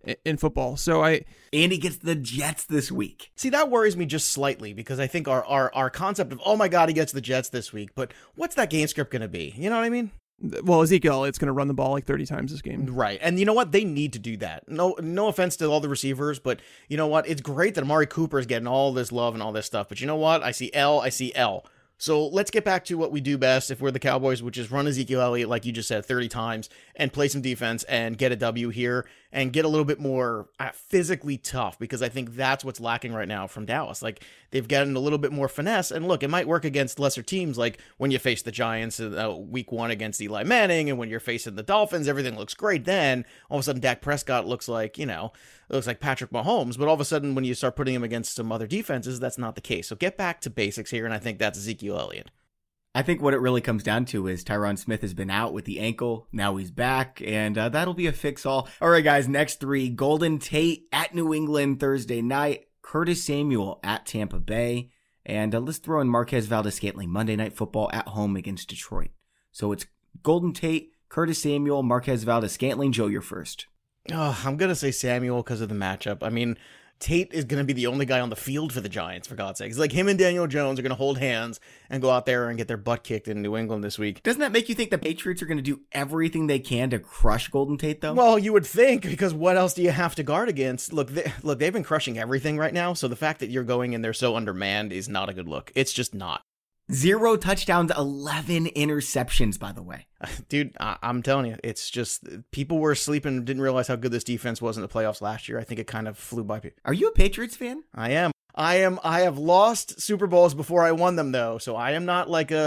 in football. So And he gets the Jets this week. See, that worries me just slightly because I think our concept of, oh my God, he gets the Jets this week, but what's that game script going to be? You know what I mean? Well, Ezekiel Elliott's going to run the ball like 30 times this game. Right. And you know what? They need to do that. No offense to all the receivers, but you know what? It's great that Amari Cooper is getting all this love and all this stuff. But you know what? I see L. So let's get back to what we do best if we're the Cowboys, which is run Ezekiel Elliott, like you just said, 30 times and play some defense and get a W here and get a little bit more physically tough, because I think that's what's lacking right now from Dallas. Like, they've gotten a little bit more finesse, and look, it might work against lesser teams, like when you face the Giants in week 1 against Eli Manning, and when you're facing the Dolphins, everything looks great. Then all of a sudden Dak Prescott looks like Patrick Mahomes, but all of a sudden when you start putting him against some other defenses, that's not the case. So get back to basics here, and I think that's Ezekiel Elliott. I think what it really comes down to is Tyron Smith has been out with the ankle. Now he's back, and that'll be a fix-all. All right, guys, next 3. Golden Tate at New England Thursday night. Curtis Samuel at Tampa Bay. And let's throw in Marquez Valdes-Scantling Monday Night Football at home against Detroit. So it's Golden Tate, Curtis Samuel, Marquez Valdes-Scantling. Joe, you're first. Oh, I'm going to say Samuel because of the matchup. I mean, Tate is going to be the only guy on the field for the Giants, for God's sakes. Like, him and Daniel Jones are going to hold hands and go out there and get their butt kicked in New England this week. Doesn't that make you think the Patriots are going to do everything they can to crush Golden Tate, though? Well, you would think, because what else do you have to guard against? Look, they've been crushing everything right now, so the fact that you're going in there so undermanned is not a good look. It's just not. 0 touchdowns, 11 interceptions, by the way. Dude, I'm telling you, it's just people were asleep and didn't realize how good this defense was in the playoffs last year. I think it kind of flew by people. Are you a Patriots fan? I am. I have lost Super Bowls before I won them, though, so I'm not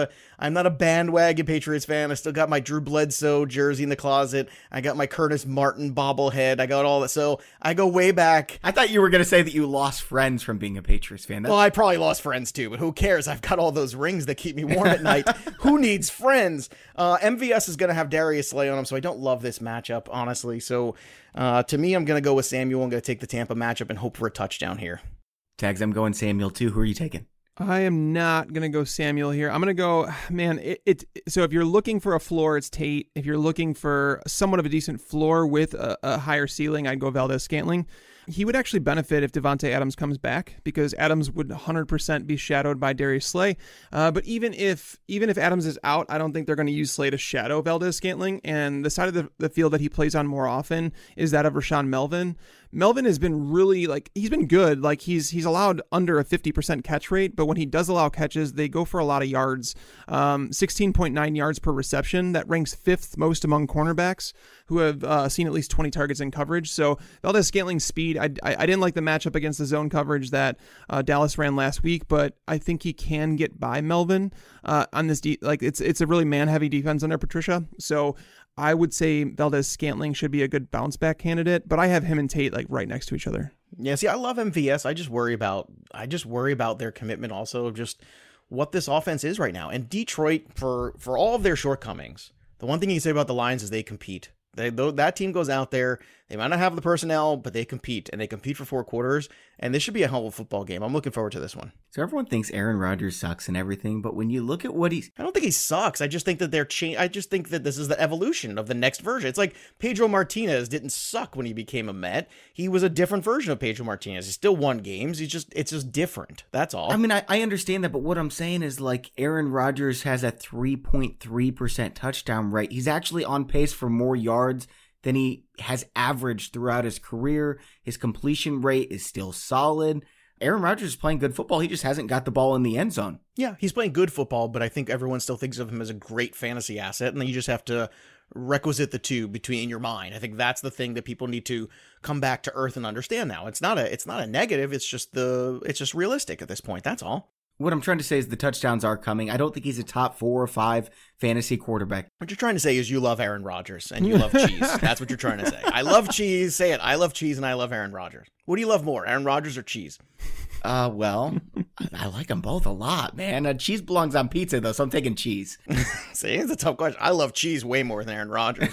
a bandwagon Patriots fan. I still got my Drew Bledsoe jersey in the closet. I got my Curtis Martin bobblehead. I got all that, so I go way back. I thought you were going to say that you lost friends from being a Patriots fan. Well, I probably lost friends too, but who cares? I've got all those rings that keep me warm at night. Who needs friends? MVS is going to have Darius Slay on him, so I don't love this matchup, honestly. So to me, I'm going to go with Samuel. I'm going to take the Tampa matchup and hope for a touchdown here. Tags, I'm going Samuel too. Who are you taking? I am not going to go Samuel here. I'm going to go, man, so if you're looking for a floor, it's Tate. If you're looking for somewhat of a decent floor with a higher ceiling, I'd go Valdes-Scantling. He would actually benefit if Devontae Adams comes back, because Adams would 100% be shadowed by Darius Slay. But even if Adams is out, I don't think they're going to use Slay to shadow Valdes-Scantling. And the side of the field that he plays on more often is that of Rashaan Melvin. Melvin has been really, he's been good. Like, he's allowed under a 50% catch rate, but when he does allow catches, they go for a lot of yards. 16.9 yards per reception. That ranks 5th most among cornerbacks who have seen at least 20 targets in coverage. So Valdes-Scantling's speed, I didn't like the matchup against the zone coverage that Dallas ran last week, but I think he can get by Melvin on this. It's a really man-heavy defense under Patricia. So I would say Valdes-Scantling should be a good bounce back candidate, but I have him and Tate right next to each other. Yeah, see, I love MVS. I just worry about their commitment also of just what this offense is right now. And Detroit, for all of their shortcomings, the one thing you can say about the Lions is they compete. That team goes out there. They might not have the personnel, but they compete, and they compete for 4 quarters. And this should be a hell of a football game. I'm looking forward to this one. So everyone thinks Aaron Rodgers sucks and everything, but when you look at what I don't think he sucks. I just think that I just think that this is the evolution of the next version. It's like Pedro Martinez didn't suck when he became a Met. He was a different version of Pedro Martinez. He still won games. It's just different. That's all. I mean, I understand that, but what I'm saying is, like, Aaron Rodgers has a 3.3% touchdown rate. He's actually on pace for more yards than he has averaged throughout his career. His completion rate is still solid. Aaron Rodgers is playing good football. He just hasn't got the ball in the end zone. Yeah, he's playing good football, but I think everyone still thinks of him as a great fantasy asset, and then you just have to requisite the two between your mind. I think that's the thing that people need to come back to earth and understand now. It's not a negative. It's just realistic at this point. That's all. What I'm trying to say is the touchdowns are coming. I don't think he's a top 4 or 5 fantasy quarterback. What you're trying to say is you love Aaron Rodgers and you love cheese. That's what you're trying to say. I love cheese. Say it. I love cheese and I love Aaron Rodgers. What do you love more, Aaron Rodgers or cheese? Well, I like them both a lot, man. Cheese belongs on pizza, though, so I'm taking cheese. See, it's a tough question. I love cheese way more than Aaron Rodgers.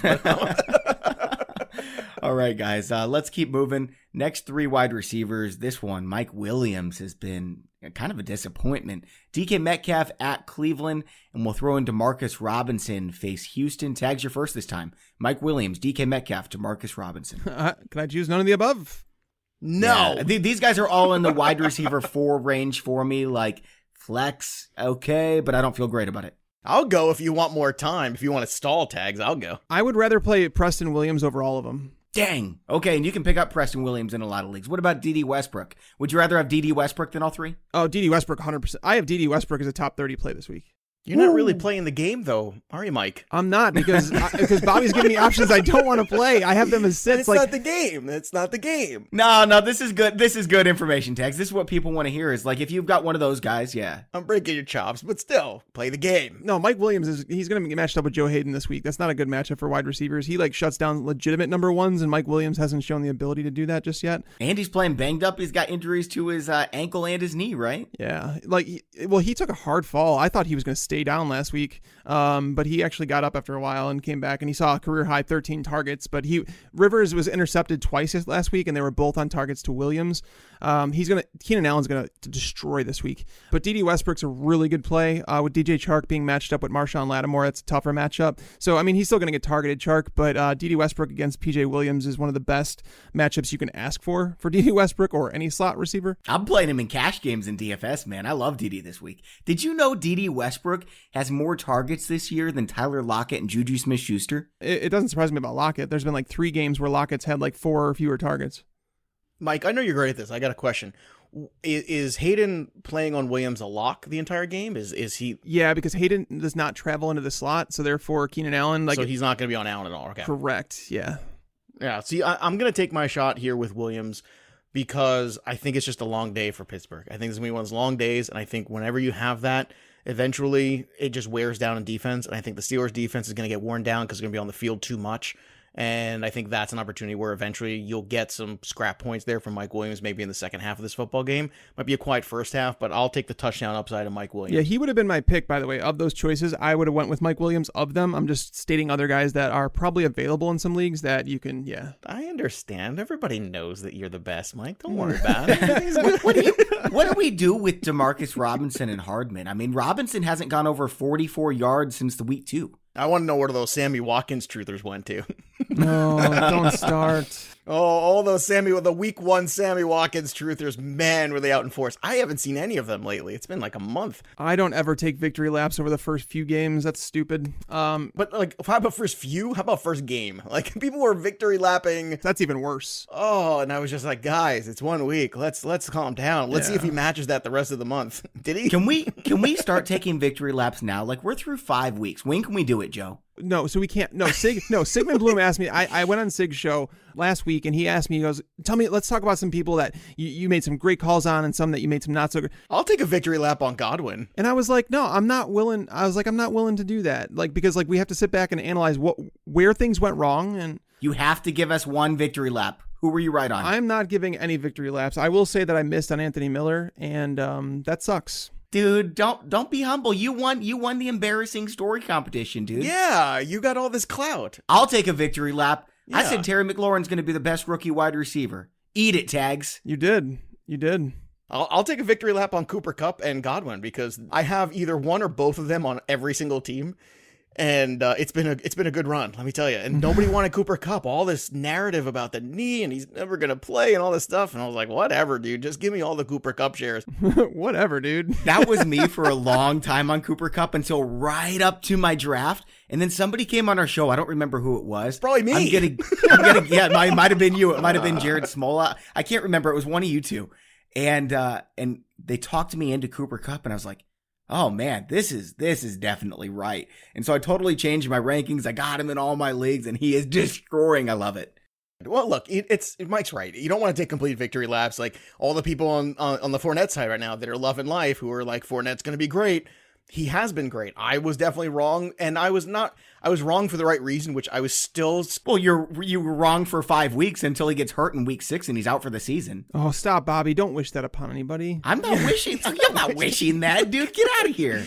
All right, guys, let's keep moving. Next 3 wide receivers. This one, Mike Williams, has been kind of a disappointment. DK Metcalf at Cleveland, and we'll throw in Demarcus Robinson face Houston. Tags your first this time. Mike Williams, DK Metcalf, Demarcus Robinson. Can I choose none of the above? No. Yeah, these guys are all in the wide receiver 4 range for me. Like, flex, okay, but I don't feel great about it. I'll go if you want more time. If you want to stall tags, I'll go. I would rather play Preston Williams over all of them. Dang. Okay, and you can pick up Preston Williams in a lot of leagues. What about D.D. Westbrook? Would you rather have D.D. Westbrook than all 3? Oh, D.D. Westbrook, 100%. I have D.D. Westbrook as a top 30 play this week. You're not really playing the game, though, are you, Mike? I'm not, because Bobby's giving me options I don't want to play. I have them as sits. It's not the game. That's not the game. No, this is good. This is good information, Tags. This is what people want to hear is, like, if you've got one of those guys, yeah. I'm breaking your chops, but still, play the game. No, Mike Williams, he's going to be matched up with Joe Hayden this week. That's not a good matchup for wide receivers. He, shuts down legitimate number ones, and Mike Williams hasn't shown the ability to do that just yet. And he's playing banged up. He's got injuries to his ankle and his knee, right? Yeah. He took a hard fall. I thought he was going to stay down last week. But he actually got up after a while and came back, and he saw a career high 13 targets. But Rivers was intercepted twice last week, and they were both on targets to Williams. Keenan Allen's gonna destroy this week. But D.D. Westbrook's a really good play with DJ Chark being matched up with Marshawn Lattimore. That's a tougher matchup. So I mean, he's still gonna get targeted, Chark. But D.D. Westbrook against P.J. Williams is one of the best matchups you can ask for D.D. Westbrook or any slot receiver. I'm playing him in cash games in DFS, man. I love D.D. this week. Did you know D.D. Westbrook has more targets this year than Tyler Lockett and Juju Smith-Schuster? It doesn't surprise me about Lockett. There's been 3 games where Lockett's had 4 or fewer targets. Mike, I know you're great at this. I got a question. Is Hayden playing on Williams a lock the entire game? Is he? Yeah, because Hayden does not travel into the slot, so therefore Keenan Allen. So he's not going to be on Allen at all. Okay. Correct. Yeah. Yeah. See, I'm going to take my shot here with Williams because I think it's just a long day for Pittsburgh. I think this is going to be one of those long days, and I think whenever you have that, eventually it just wears down in defense, and I think the Steelers' defense is going to get worn down because they're going to be on the field too much. And I think that's an opportunity where eventually you'll get some scrap points there from Mike Williams, maybe in the second half of this football game. Might be a quiet first half, but I'll take the touchdown upside of Mike Williams. Yeah, he would have been my pick, by the way. Of those choices, I would have went with Mike Williams of them. I'm just stating other guys that are probably available in some leagues that you can, yeah. I understand. Everybody knows that you're the best, Mike. Don't worry about it. What do we do with Demarcus Robinson and Hardman? I mean, Robinson hasn't gone over 44 yards since the week 2. I want to know where those Sammy Watkins truthers went to. No, don't start. Oh, all those the week 1 Sammy Watkins truthers, man, were they out in force. I haven't seen any of them lately. It's been a month. I don't ever take victory laps over the first few games. That's stupid. But how about first few? How about first game? People were victory lapping. That's even worse. Oh, and I was just guys, it's 1 week. Let's calm down. Let's see if he matches that the rest of the month. Did he? Can we start taking victory laps now? We're through 5 weeks. When can we do it, Joe? No, so we can't. No, Sigmund Bloom asked me. I went on Sig's show last week, and he asked me, he goes, tell me, let's talk about some people that you made some great calls on and some that you made some not so good. I'll take a victory lap on Godwin. And I was like, no, I'm not willing. I was like, I'm not willing to do that. Because we have to sit back and analyze where things went wrong. And you have to give us one victory lap. Who were you right on? I'm not giving any victory laps. I will say that I missed on Anthony Miller, and that sucks. Dude, don't be humble. You won the embarrassing story competition, dude. Yeah, you got all this clout. I'll take a victory lap. Yeah. I said Terry McLaurin's going to be the best rookie wide receiver. Eat it, Tags. You did. I'll take a victory lap on Cooper Kupp and Godwin because I have either one or both of them on every single team. And it's been a good run, let me tell you. And nobody wanted Cooper Kupp. All this narrative about the knee and he's never going to play and all this stuff. And I was like, whatever, dude. Just give me all the Cooper Kupp shares. Whatever, dude. That was me for a long time on Cooper Kupp until right up to my draft. And then somebody came on our show. I don't remember who it was. Probably me. I'm getting yeah, it might have been you. It might have been Jared Smola. I can't remember. It was one of you two. And they talked me into Cooper Kupp, and I was like, oh man, this is definitely right. And so I totally changed my rankings. I got him in all my leagues, and he is destroying. I love it. Well, look, Mike's right. You don't want to take complete victory laps. Like all the people on the Fournette side right now that are loving life, who are like, Fournette's going to be great. He has been great. I was definitely wrong, and I was wrong for the right reason, which I was still. Well, you were wrong for 5 weeks until he gets hurt in week 6 and he's out for the season. Oh, stop, Bobby! Don't wish that upon anybody. I'm not wishing. I'm not wishing that, dude. Get out of here.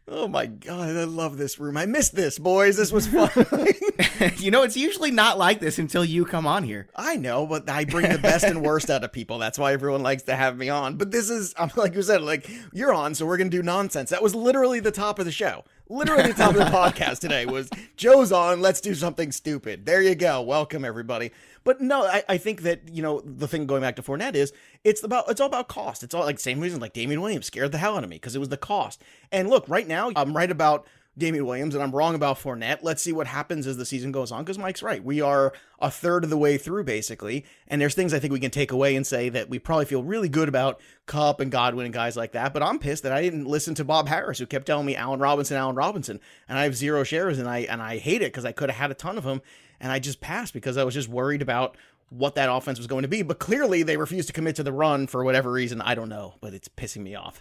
Oh my God, I love this room. I missed this, boys. This was fun. You know, it's usually not like this until you come on here. I know, but I bring the best and worst out of people. That's why everyone likes to have me on. But this is, like you said, like, you're on, so we're going to do nonsense. That was literally the top of the show. Literally the top of the podcast today was Joe's on, let's do something stupid. There you go. Welcome, everybody. But no, I think that, you know, the thing going back to Fournette is it's all about cost. It's all like same reason like Damian Williams scared the hell out of me because it was the cost. And look, right now I'm right about Damian Williams and I'm wrong about Fournette. Let's see what happens as the season goes on because Mike's right. We are a third of the way through basically. And there's things I think we can take away and say that we probably feel really good about Kupp and Godwin and guys like that. But I'm pissed that I didn't listen to Bob Harris who kept telling me Allen Robinson. And I have 0 shares and I hate it because I could have had a ton of them. And I just passed because I was just worried about what that offense was going to be. But clearly they refused to commit to the run for whatever reason. I don't know, but it's pissing me off.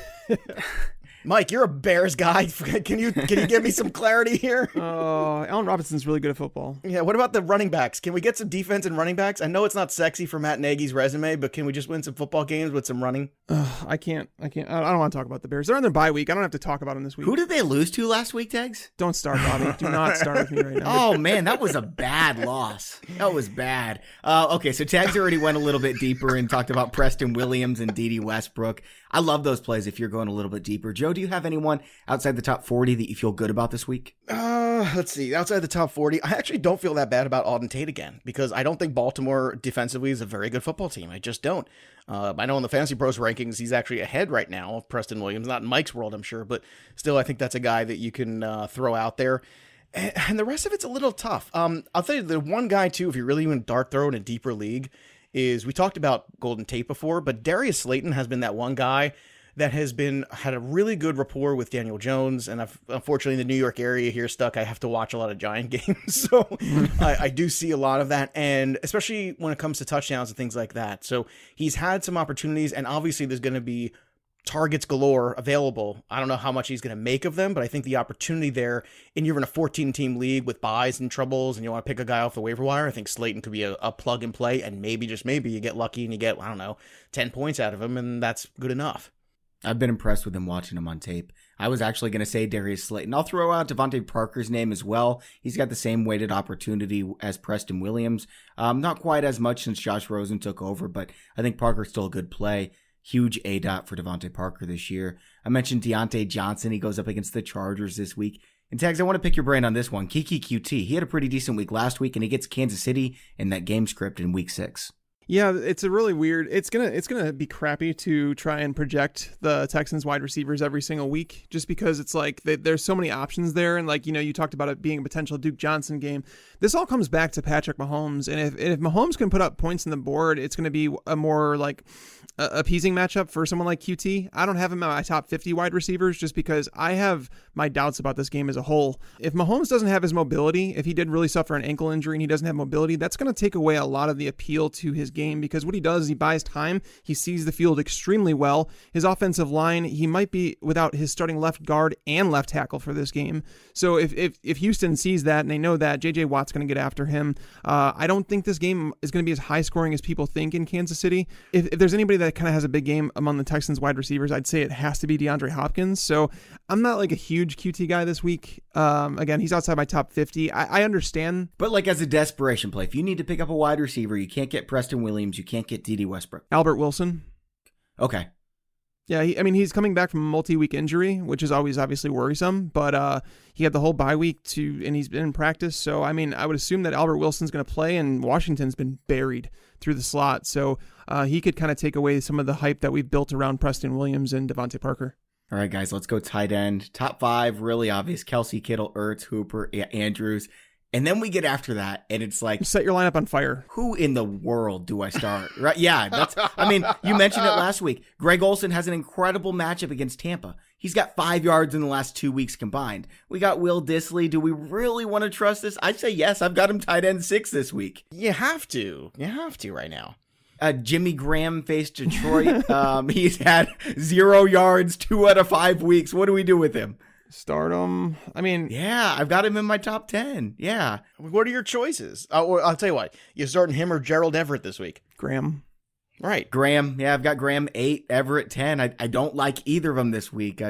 Mike, you're a Bears guy. Can you give me some clarity here? Oh, Allen Robinson's really good at football. Yeah, what about the running backs? Can we get some defense and running backs? I know it's not sexy for Matt Nagy's resume, but can we just win some football games with some running? I can't. I don't want to talk about the Bears. They're on their bye week. I don't have to talk about them this week. Who did they lose to last week, Tags? Don't start, Bobby. Do not start with me right now. Oh, man, that was a bad loss. That was bad. Okay, so Tags already went a little bit deeper and talked about Preston Williams and Dede Westbrook. I love those plays if you're going a little bit deeper. Joe, do you have anyone outside the top 40 that you feel good about this week? Let's see. Outside the top 40, I actually don't feel that bad about Auden Tate again because I don't think Baltimore defensively is a very good football team. I just don't. I know in the Fantasy Pros rankings, he's actually ahead right now of Preston Williams. Not in Mike's world, I'm sure, but still, I think that's a guy that you can throw out there. And the rest of it's a little tough. I'll tell you, the one guy, too, if you really want to dart throw in a deeper league, is we talked about Golden Tate before, but Darius Slayton has been that one guy that has had a really good rapport with Daniel Jones. And unfortunately, in the New York area here stuck, I have to watch a lot of Giant games. So I do see a lot of that. And especially when it comes to touchdowns and things like that. So he's had some opportunities and obviously there's going to be targets galore available. I don't know how much he's going to make of them, but I think the opportunity there, and you're in a 14-team league with buys and troubles, and you want to pick a guy off the waiver wire, I think Slayton could be a plug and play, and maybe, just maybe, you get lucky and you get, 10 points out of him, and that's good enough. I've been impressed with him watching him on tape. I was actually going to say Darius Slayton. I'll throw out Devontae Parker's name as well. He's got the same weighted opportunity as Preston Williams. Not quite as much since Josh Rosen took over, but I think Parker's still a good play. Huge ADOT for Devontae Parker this year. I mentioned Deontay Johnson. He goes up against the Chargers this week. And Tags, I want to pick your brain on this one. Kiki QT. He had a pretty decent week last week, and he gets Kansas City in that game script in week 6. Yeah, it's a really weird. It's gonna be crappy to try and project the Texans wide receivers every single week, just because it's like there's so many options there, and like you talked about it being a potential Duke Johnson game. This all comes back to Patrick Mahomes, and if Mahomes can put up points on the board, it's going to be a more like appeasing matchup for someone like QT. I don't have him at my top 50 wide receivers just because I have my doubts about this game as a whole. If Mahomes doesn't have his mobility, if he did really suffer an ankle injury and he doesn't have mobility, that's going to take away a lot of the appeal to his game, because what he does is he buys time. He sees the field extremely well. His offensive line, he might be without his starting left guard and left tackle for this game. So if Houston sees that and they know that, J.J. Watt's going to get after him. I don't think this game is going to be as high scoring as people think in Kansas City. If there's anybody that kind of has a big game among the Texans wide receivers, I'd say it has to be DeAndre Hopkins. So I'm not like a huge QT guy this week. Again, he's outside my top 50. I understand. But like as a desperation play, if you need to pick up a wide receiver, you can't get Preston Williams, you can't get Dede Westbrook. Albert Wilson. Okay. Yeah, he's coming back from a multi-week injury, which is always obviously worrisome, but he had the whole bye week and he's been in practice. So, I mean, I would assume that Albert Wilson's going to play, and Washington's been buried through the slot. So he could kind of take away some of the hype that we've built around Preston Williams and Devontae Parker. All right, guys, let's go tight end. Top 5, really obvious. Kelsey, Kittle, Ertz, Hooper, Andrews. And then we get after that, and it's like, set your lineup on fire. Who in the world do I start? Right? Yeah, you mentioned it last week. Greg Olsen has an incredible matchup against Tampa. He's got 5 yards in the last 2 weeks combined. We got Will Dissly. Do we really want to trust this? I'd say yes. I've got him tight end 6 this week. You have to. You have to right now. Jimmy Graham faced Detroit. He's had 0 yards 2 out of 5 weeks. What do we do with him? Start him. I mean, yeah, I've got him in my top 10. Yeah. What are your choices? I'll tell you what. You starting him or Gerald Everett this week? Graham. Right. Graham. Yeah, I've got Graham 8, Everett 10. I don't like either of them this week.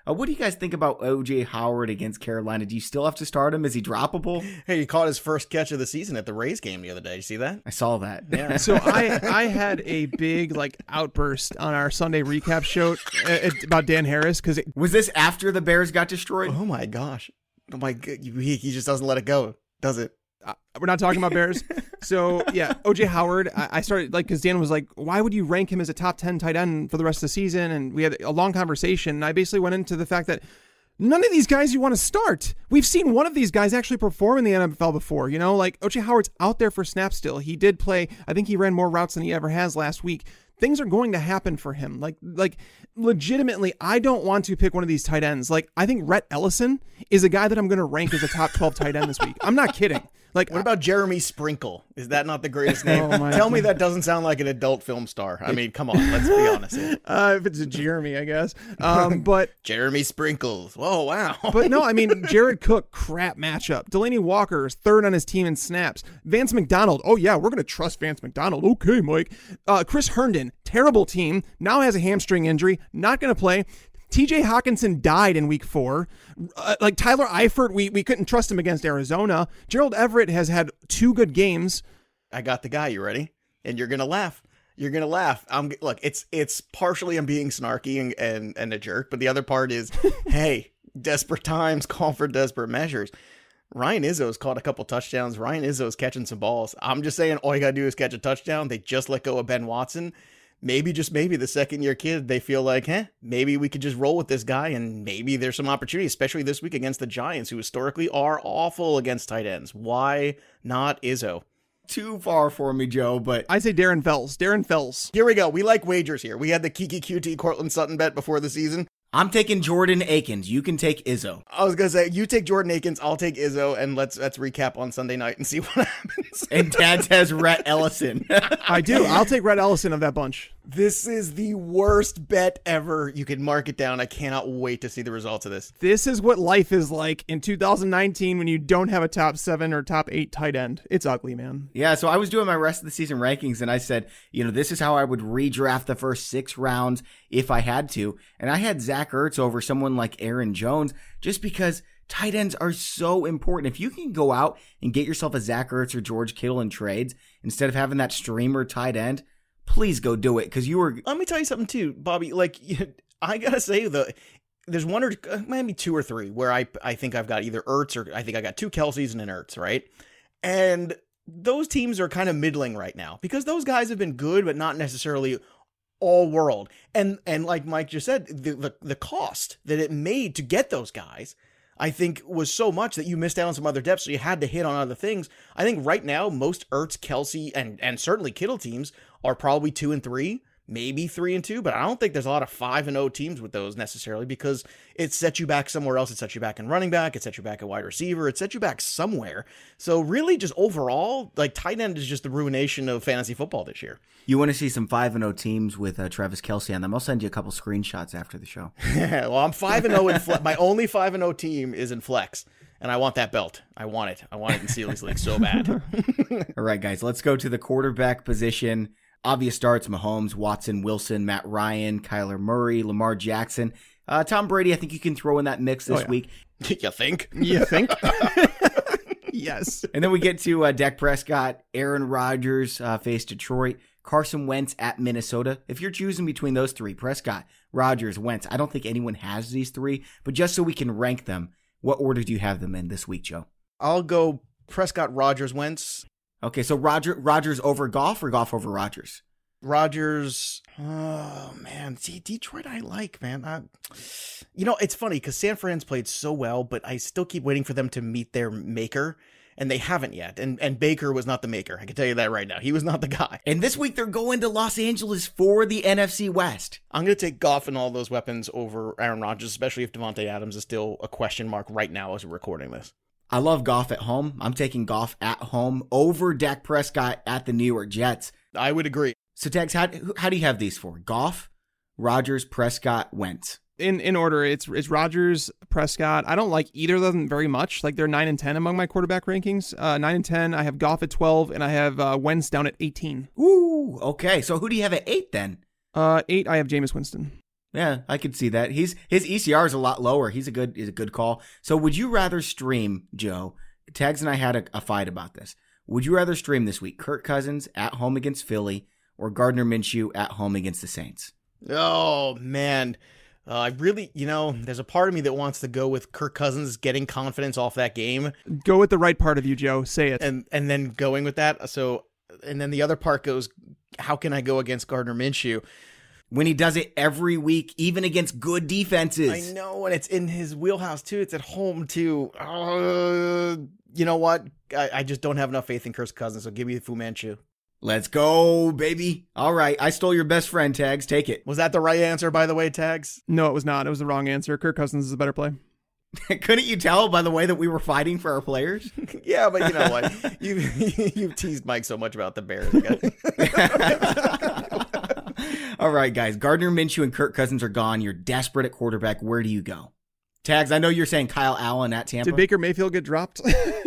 What do you guys think about O.J. Howard against Carolina? Do you still have to start him? Is he droppable? Hey, he caught his first catch of the season at the Rays game the other day. You see that? I saw that. Yeah. So I had a big outburst on our Sunday recap show about Dan Harris because Was this after the Bears got destroyed? Oh my gosh. Oh my god. He just doesn't let it go, does it? we're not talking about Bears. So yeah, OJ Howard, I started because Dan was like, why would you rank him as a top 10 tight end for the rest of the season? And we had a long conversation. And I basically went into the fact that none of these guys you want to start. We've seen one of these guys actually perform in the NFL before. OJ Howard's out there for snaps still. He did play. I think he ran more routes than he ever has last week. Things are going to happen for him. Like legitimately, I don't want to pick one of these tight ends. I think Rhett Ellison is a guy that I'm going to rank as a top 12 tight end this week. I'm not kidding. What about Jeremy Sprinkle? Is that not the greatest name? Tell me that doesn't sound like an adult film star. I mean, come on, let's be honest here. If it's a Jeremy, I guess. But Jeremy Sprinkles. Whoa, wow. But no, I mean, Jared Cook, crap matchup. Delaney Walker is third on his team in snaps. Vance McDonald. Oh yeah, we're going to trust Vance McDonald. Okay, Mike. Chris Herndon, terrible team. Now has a hamstring injury. Not going to play. TJ Hawkinson died in week 4. Tyler Eifert, we couldn't trust him against Arizona. Gerald Everett has had 2 good games. I got the guy. You ready? And you're gonna laugh. You're gonna laugh. Look, it's partially I'm being snarky and a jerk, but the other part is, hey, desperate times call for desperate measures. Ryan Izzo's caught a couple touchdowns. Ryan Izzo's catching some balls. I'm just saying, all you gotta do is catch a touchdown. They just let go of Ben Watson. Maybe, just maybe, the second-year kid, they feel like, maybe we could just roll with this guy, and maybe there's some opportunity, especially this week against the Giants, who historically are awful against tight ends. Why not Izzo? Too far for me, Joe, but I say Darren Fells. Here we go. We like wagers here. We had the Kiki QT Cortland Sutton bet before the season. I'm taking Jordan Akins. You can take Izzo. I was going to say, you take Jordan Akins, I'll take Izzo, and let's recap on Sunday night and see what happens. And Dad has Rhett Ellison. I do. I'll take Rhett Ellison of that bunch. This is the worst bet ever. You can mark it down. I cannot wait to see the results of this. This is what life is like in 2019 when you don't have a top 7 or top 8 tight end. It's ugly, man. Yeah, so I was doing my rest of the season rankings, and I said, this is how I would redraft the first 6 rounds if I had to. And I had Zach Ertz over someone like Aaron Jones just because tight ends are so important. If you can go out and get yourself a Zach Ertz or George Kittle in trades instead of having that streamer tight end, please go do it, because you were... Let me tell you something, too, Bobby. I gotta say, there's one or maybe 2 or 3 where I think I've got either Ertz or I think I got 2 Kelseys and an Ertz, right? And those teams are kind of middling right now because those guys have been good, but not necessarily all world. And like Mike just said, the cost that it made to get those guys, I think, was so much that you missed out on some other depth, so you had to hit on other things. I think right now, most Ertz, Kelsey, and certainly Kittle teams are probably 2 and 3, maybe 3 and 2, but I don't think there's a lot of 5-0 teams with those necessarily because it sets you back somewhere else. It sets you back in running back. It sets you back at wide receiver. It sets you back somewhere. So really, just overall, tight end is just the ruination of fantasy football this year. You want to see some 5-0 teams with Travis Kelce on them? I'll send you a couple screenshots after the show. Well, I'm 5-0 in flex. My only 5-0 team is in flex, and I want that belt. I want it. I want it in Sealy's League so bad. All right, guys, let's go to the quarterback position. Obvious starts: Mahomes, Watson, Wilson, Matt Ryan, Kyler Murray, Lamar Jackson. Tom Brady, I think you can throw in that mix this week. You think? You think? Yes. And then we get to Dak Prescott, Aaron Rodgers face Detroit, Carson Wentz at Minnesota. If you're choosing between those 3, Prescott, Rodgers, Wentz, I don't think anyone has these 3, but just so we can rank them, what order do you have them in this week, Joe? I'll go Prescott, Rodgers, Wentz. Okay, so Rodgers over Goff or Goff over Rodgers? Rodgers, oh man, see, Detroit I like, man. It's funny because San Fran's played so well, but I still keep waiting for them to meet their maker, and they haven't yet. And Baker was not the maker. I can tell you that right now. He was not the guy. And this week they're going to Los Angeles for the NFC West. I'm going to take Goff and all those weapons over Aaron Rodgers, especially if Devontae Adams is still a question mark right now as we're recording this. I love Goff at home. I'm taking Goff at home over Dak Prescott at the New York Jets. I would agree. So, Tex, how do you have these for? Goff, Rodgers, Prescott, Wentz. In order, it's Rodgers, Prescott. I don't like either of them very much. They're 9 and 10 among my quarterback rankings. 9 and 10. I have Goff at 12, and I have Wentz down at 18. Ooh, okay. So who do you have at 8 then? 8, I have Jameis Winston. Yeah, I could see that. His ECR is a lot lower. He's a good call. So would you rather stream, Joe? Tags and I had a fight about this. Would you rather stream this week Kirk Cousins at home against Philly or Gardner Minshew at home against the Saints? Oh, man. I really, there's a part of me that wants to go with Kirk Cousins getting confidence off that game. Go with the right part of you, Joe. Say it. And then going with that. So, and then the other part goes, how can I go against Gardner Minshew? When he does it every week, even against good defenses. I know, and it's in his wheelhouse, too. It's at home, too. You know what? I just don't have enough faith in Kirk Cousins, so give me Fu Manchu. Let's go, baby. All right, I stole your best friend, Tags. Take it. Was that the right answer, by the way, Tags? No, it was not. It was the wrong answer. Kirk Cousins is a better play. Couldn't you tell by the way that we were fighting for our players? Yeah, but you know what? You've teased Mike so much about the Bears. All right, guys. Gardner Minshew and Kirk Cousins are gone. You're desperate at quarterback. Where do you go? Tags, I know you're saying Kyle Allen at Tampa. Did Baker Mayfield get dropped?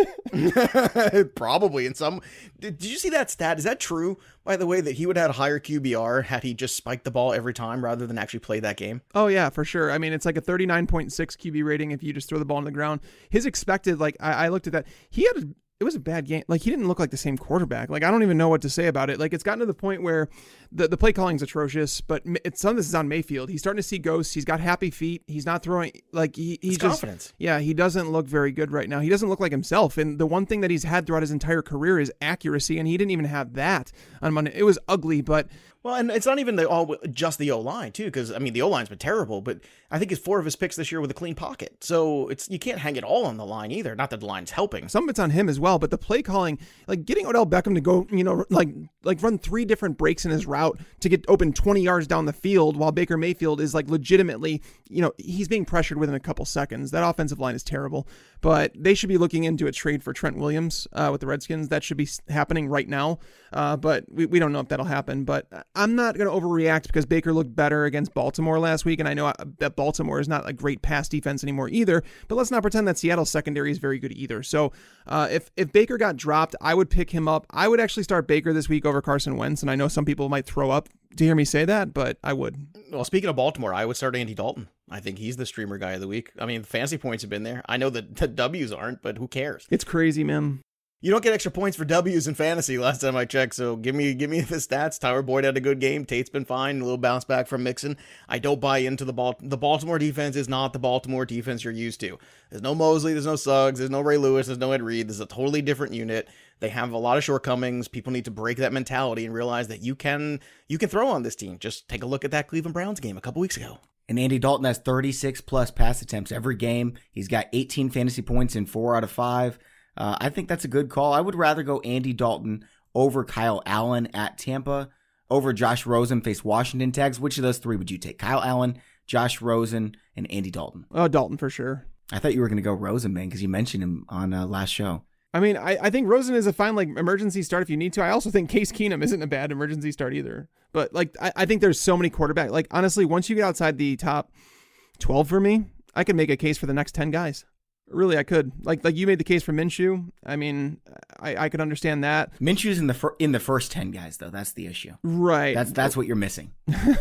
Probably in some. Did you see that stat? Is that true, by the way, that he would have had a higher QBR had he just spiked the ball every time rather than actually play that game? Oh, yeah, for sure. I mean, it's like a 39.6 QB rating if you just throw the ball on the ground. His expected, I looked at that. It was a bad game. Like, he didn't look like the same quarterback. Like, I don't even know what to say about it. Like, it's gotten to the point where the play calling is atrocious, but some of this is on Mayfield. He's starting to see ghosts. He's got happy feet. He's not throwing, like, he's just confidence. Yeah, he doesn't look very good right now. He doesn't look like himself. And the one thing that he's had throughout his entire career is accuracy, and he didn't even have that on Monday. It was ugly, but... Well, and it's not even just the O-line, too, because, I mean, the O-line's been terrible, but I think it's 4 of his picks this year with a clean pocket. So you can't hang it all on the line either. Not that the line's helping. Some of it's on him as well, but the play calling, like getting Odell Beckham to go, like run 3 different breaks in his route to get open 20 yards down the field while Baker Mayfield is like legitimately, he's being pressured within a couple seconds. That offensive line is terrible, but they should be looking into a trade for Trent Williams with the Redskins. That should be happening right now, but we don't know if that'll happen. But I'm not going to overreact because Baker looked better against Baltimore last week, and I know that Baltimore is not a great pass defense anymore either, but let's not pretend that Seattle's secondary is very good either. So if Baker got dropped, I would pick him up. I would actually start Baker this week over Carson Wentz, and I know some people might throw up to hear me say that, but I would. Well, speaking of Baltimore, I would start Andy Dalton. I think he's the streamer guy of the week. I mean, the fantasy points have been there. I know that the W's aren't, but who cares? It's crazy, man. You don't get extra points for W's in fantasy last time I checked, so give me the stats. Tyler Boyd had a good game. Tate's been fine. A little bounce back from Mixon. I don't buy into the Baltimore defense is not the Baltimore defense you're used to. There's no Mosley, there's no Suggs, there's no Ray Lewis, there's no Ed Reed. This is a totally different unit. They have a lot of shortcomings. People need to break that mentality and realize that you can throw on this team. Just take a look at that Cleveland Browns game a couple weeks ago. And Andy Dalton has 36 plus pass attempts every game. He's got 18 fantasy points in 4 out of 5. I think that's a good call. I would rather go Andy Dalton over Kyle Allen at Tampa, over Josh Rosen face Washington. Tags. Which of those 3 would you take? Kyle Allen, Josh Rosen, and Andy Dalton? Oh, Dalton for sure. I thought you were going to go Rosen, man, because you mentioned him on last show. I mean, I think Rosen is a fine emergency start if you need to. I also think Case Keenum isn't a bad emergency start either. But I think there's so many quarterbacks. Like, honestly, once you get outside the top 12 for me, I could make a case for the next 10 guys. Really, I could. Like you made the case for Minshew. I mean, I could understand that. Minshew's in the first 10 guys, though. That's the issue. Right. That's what you're missing.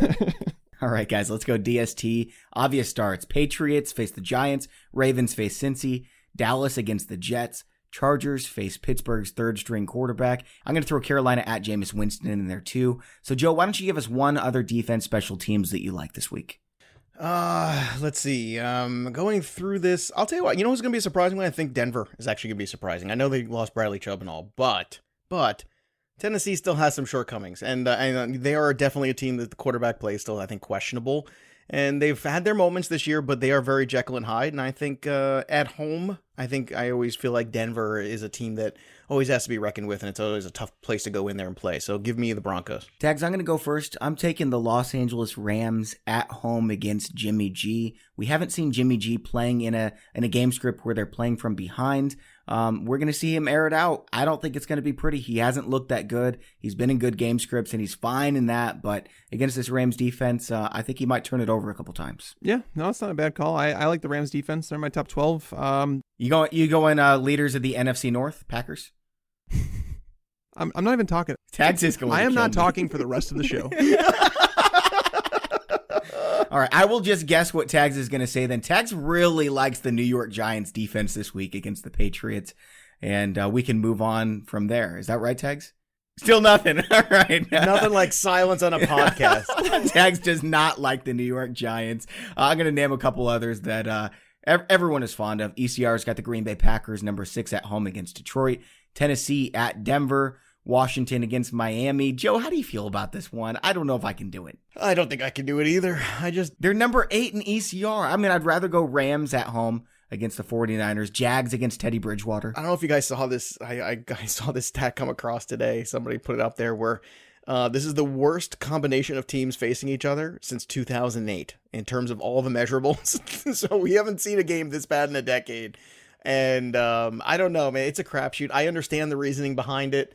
All right, guys, let's go DST. Obvious starts. Patriots face the Giants. Ravens face Cincy. Dallas against the Jets. Chargers face Pittsburgh's third-string quarterback. I'm going to throw Carolina at Jameis Winston in there, too. So, Joe, why don't you give us one other defense special teams that you like this week? Let's see. Going through this, I'll tell you what, who's going to be surprising? I think Denver is actually going to be surprising. I know they lost Bradley Chubb and all, but Tennessee still has some shortcomings, and they are definitely a team that the quarterback play is still, I think, questionable. And they've had their moments this year, but they are very Jekyll and Hyde. And I think at home, I always feel like Denver is a team that always has to be reckoned with, and it's always a tough place to go in there and play. So give me the Broncos. Tags, I'm going to go first. I'm taking the Los Angeles Rams at home against Jimmy G. We haven't seen Jimmy G playing in a game script where they're playing from behind. We're going to see him air it out. I don't think it's going to be pretty. He hasn't looked that good. He's been in good game scripts, and he's fine in that. But against this Rams defense, I think he might turn it over a couple times. Yeah, no, it's not a bad call. I like the Rams defense. They're in my top 12. You going leaders of the NFC North, Packers? I'm not even talking. Tags is going. I am not talking for the rest of the show. All right, I will just guess what Tags is going to say then. Tags really likes the New York Giants defense this week against the Patriots, and we can move on from there. Is that right, Tags? Still nothing. All right. Nothing like silence on a podcast. Tags does not like the New York Giants. I'm going to name a couple others that everyone is fond of. ECR's got the Green Bay Packers, number 6 at home against Detroit. Tennessee at Denver. Washington against Miami. Joe, how do you feel about this one? I don't know if I can do it. I don't think I can do it either. They're number 8 in ECR. I mean, I'd rather go Rams at home against the 49ers, Jags against Teddy Bridgewater. I don't know if you guys saw this. I saw this stat come across today. Somebody put it up there where this is the worst combination of teams facing each other since 2008 in terms of all the measurables. So we haven't seen a game this bad in a decade. And I don't know, man. It's a crapshoot. I understand the reasoning behind it.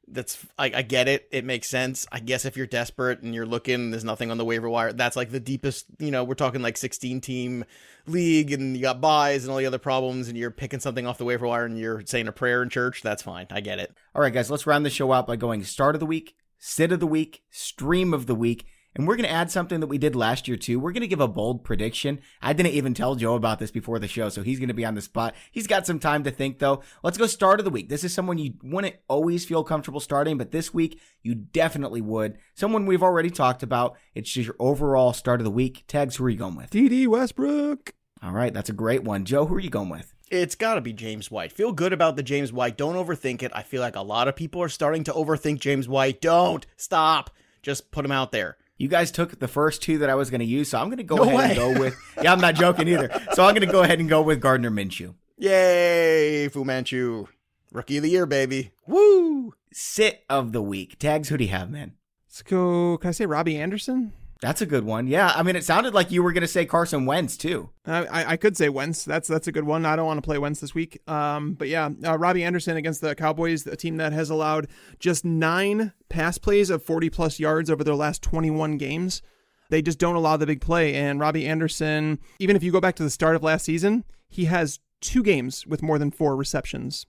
I get it. It makes sense. I guess if you're desperate and you're looking and there's nothing on the waiver wire, that's like the deepest, we're talking like 16 team league and you got buys and all the other problems and you're picking something off the waiver wire and you're saying a prayer in church. That's fine. I get it. All right, guys, let's round the show out by going start of the week, sit of the week, stream of the week. And we're going to add something that we did last year, too. We're going to give a bold prediction. I didn't even tell Joe about this before the show, so he's going to be on the spot. He's got some time to think, though. Let's go start of the week. This is someone you wouldn't always feel comfortable starting, but this week you definitely would. Someone we've already talked about. It's just your overall start of the week. Tags, who are you going with? D.D. Westbrook. All right, that's a great one. Joe, who are you going with? It's got to be James White. Feel good about the James White. Don't overthink it. I feel like a lot of people are starting to overthink James White. Don't. Stop. Just put him out there. You guys took the first two that I was going to use, so I'm going to go ahead and go with... Yeah, I'm not joking either. So I'm going to go ahead and go with Gardner Minshew. Yay, Fu Manchu. Rookie of the year, baby. Woo! Sit of the week. Tags, who do you have, man? Let's go... Can I say Robbie Anderson? That's a good one. Yeah, I mean, it sounded like you were going to say Carson Wentz, too. I could say Wentz. That's a good one. I don't want to play Wentz this week. But yeah, Robbie Anderson against the Cowboys, a team that has allowed just 9 pass plays of 40-plus yards over their last 21 games. They just don't allow the big play. And Robbie Anderson, even if you go back to the start of last season, he has 2 games with more than 4 receptions.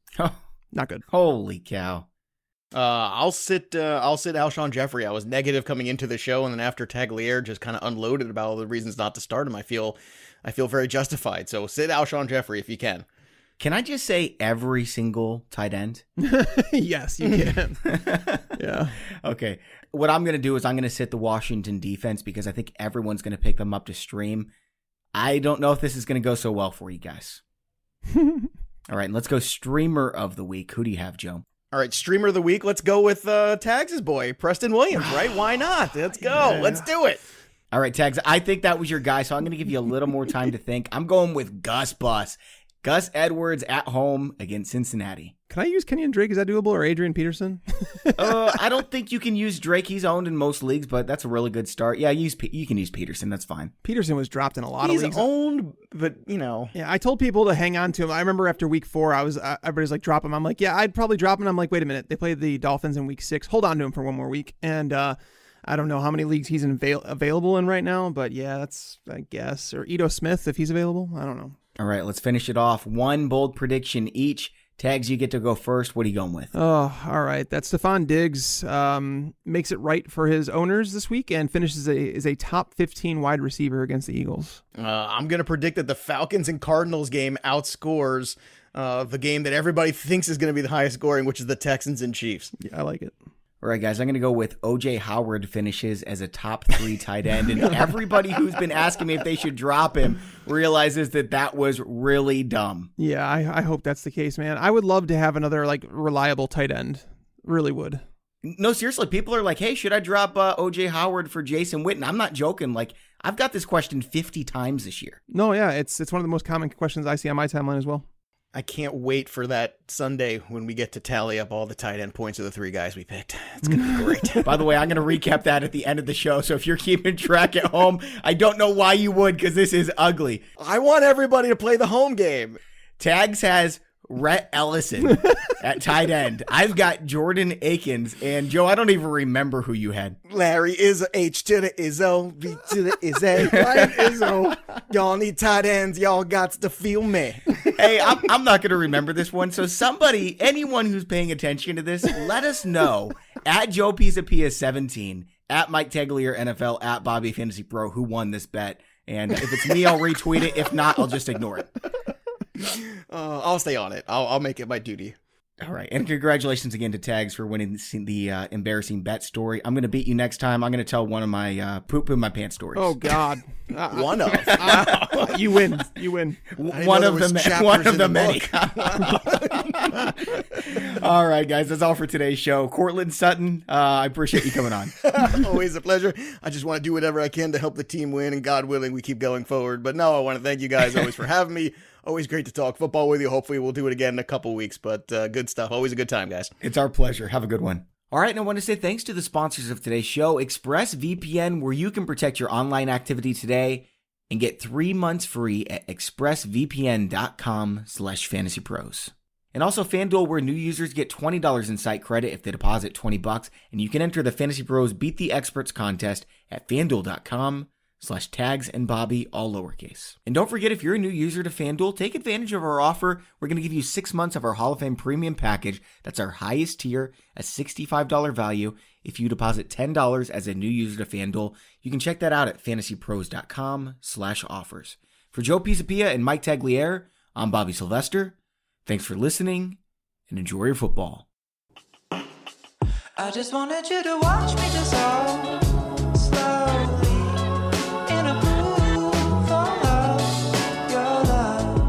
Not good. Holy cow. I'll sit Alshon Jeffrey. I was negative coming into the show, and then after Tagliere just kind of unloaded about all the reasons not to start him, I feel very justified. So sit Alshon Jeffrey if you can. Can I just say every single tight end? Yes, you can. Yeah. Okay. What I'm going to do is I'm going to sit the Washington defense because I think everyone's going to pick them up to stream. I don't know if this is going to go so well for you guys. All right, let's go streamer of the week. Who do you have, Joe? All right, streamer of the week. Let's go with Tags' boy, Preston Williams, right? Why not? Let's go. Yeah. Let's do it. All right, Tags, I think that was your guy, so I'm going to give you a little more time to think. I'm going with Gus Bus. Gus Edwards at home against Cincinnati. Can I use Kenyon Drake? Is that doable? Or Adrian Peterson? I don't think you can use Drake. He's owned in most leagues, but that's a really good start. Yeah, you can use Peterson. That's fine. Peterson was dropped in a lot of leagues. He's owned, but Yeah, I told people to hang on to him. I remember after week 4, everybody's like, drop him. I'm like, yeah, I'd probably drop him. I'm like, wait a minute. They played the Dolphins in week 6. Hold on to him for one more week. And I don't know how many leagues he's available in right now, but yeah, that's, I guess. Or Ito Smith, if he's available. I don't know. All right, let's finish it off. One bold prediction each. Tags, you get to go first. What are you going with? Oh, all right. That Stephon Diggs makes it right for his owners this week and finishes as a top 15 wide receiver against the Eagles. I'm going to predict that the Falcons and Cardinals game outscores the game that everybody thinks is going to be the highest scoring, which is the Texans and Chiefs. Yeah, I like it. All right, guys, I'm going to go with O.J. Howard finishes as a top 3 tight end. And everybody who's been asking me if they should drop him realizes that was really dumb. Yeah, I hope that's the case, man. I would love to have another, reliable tight end. Really would. No, seriously, people are like, hey, should I drop O.J. Howard for Jason Witten? I'm not joking. I've got this question 50 times this year. No, yeah, it's one of the most common questions I see on my timeline as well. I can't wait for that Sunday when we get to tally up all the tight end points of the 3 guys we picked. It's going to be great. By the way, I'm going to recap that at the end of the show. So if you're keeping track at home, I don't know why you would because this is ugly. I want everybody to play the home game. Tags has Rhett Ellison at tight end. I've got Jordan Akins. And Joe, I don't even remember who you had. Larry Izzo, H to the Izzo, B to the Izzo, Ryan Izzo. Y'all need tight ends. Y'all got to feel me. Hey, I'm not going to remember this one. So anyone who's paying attention to this, let us know at Joe Pisapia 17 at Mike Tagliere NFL, at Bobby Fantasy Pro, who won this bet. And if it's me, I'll retweet it. If not, I'll just ignore it. I'll stay on it. I'll make it my duty. All right. And congratulations again to Tags for winning the embarrassing bet story. I'm going to beat you next time. I'm going to tell one of my poop in my pants stories. Oh, God. One of. You win. You win. One of the many. All right, guys. That's all for today's show. Cortland Sutton, I appreciate you coming on. Always a pleasure. I just want to do whatever I can to help the team win, and God willing, we keep going forward. But no, I want to thank you guys always for having me. Always great to talk football with you. Hopefully we'll do it again in a couple weeks, but good stuff. Always a good time, guys. It's our pleasure. Have a good one. All right, and I want to say thanks to the sponsors of today's show, ExpressVPN, where you can protect your online activity today and get 3 months free at expressvpn.com/fantasypros. And also FanDuel, where new users get $20 in site credit if they deposit $20, and you can enter the Fantasy Pros Beat the Experts contest at fanduel.com/tagsandbobby, all lowercase. And don't forget, if you're a new user to FanDuel, take advantage of our offer. We're going to give you 6 months of our Hall of Fame premium package. That's our highest tier, a $65 value. If you deposit $10 as a new user to FanDuel, you can check that out at fantasypros.com/offers. For Joe Pisapia and Mike Tagliere, I'm Bobby Sylvester. Thanks for listening, and enjoy your football. I just wanted you to watch me dissolve slowly in a pool of your love.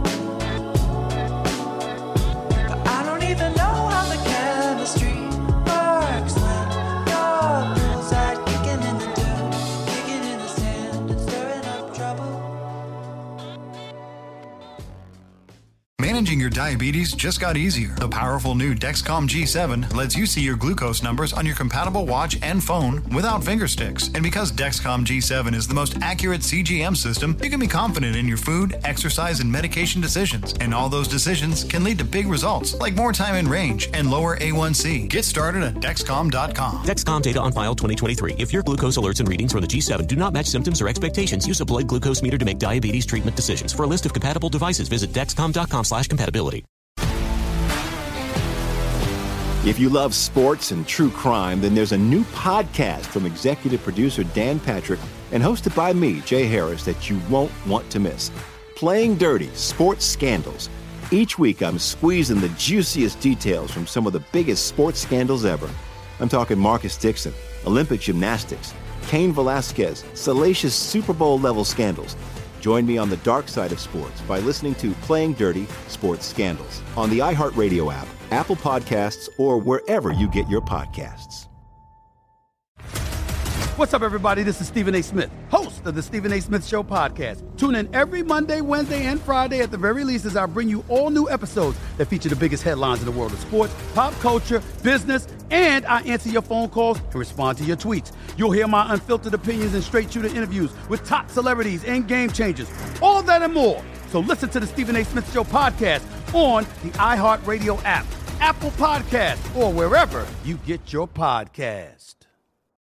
But I don't even know how the chemistry works when your poolside kicking in the dirt, kicking in the sand and stirring up trouble. Managing your diabetes just got easier. The powerful new Dexcom G7 lets you see your glucose numbers on your compatible watch and phone without finger sticks. And because Dexcom G7 is the most accurate CGM system, you can be confident in your food, exercise, and medication decisions. And all those decisions can lead to big results, like more time in range and lower A1C. Get started at Dexcom.com. Dexcom data on file 2023. If your glucose alerts and readings from the G7 do not match symptoms or expectations, use a blood glucose meter to make diabetes treatment decisions. For a list of compatible devices, visit Dexcom.com/compatibility. If you love sports and true crime, then there's a new podcast from executive producer Dan Patrick and hosted by me, Jay Harris, that you won't want to miss. Playing Dirty: Sports Scandals. Each week, I'm squeezing the juiciest details from some of the biggest sports scandals ever. I'm talking Marcus Dixon, Olympic gymnastics, Cain Velasquez, salacious Super Bowl-level scandals. Join me on the dark side of sports by listening to Playing Dirty: Sports Scandals on the iHeartRadio app, Apple Podcasts, or wherever you get your podcasts. What's up, everybody? This is Stephen A. Smith, host of the Stephen A. Smith Show podcast. Tune in every Monday, Wednesday, and Friday at the very least as I bring you all new episodes that feature the biggest headlines in the world of sports, pop culture, business, and I answer your phone calls and respond to your tweets. You'll hear my unfiltered opinions and straight-shooter interviews with top celebrities and game changers. All that and more. So listen to the Stephen A. Smith Show podcast on the iHeartRadio app, Apple Podcasts, or wherever you get your podcast.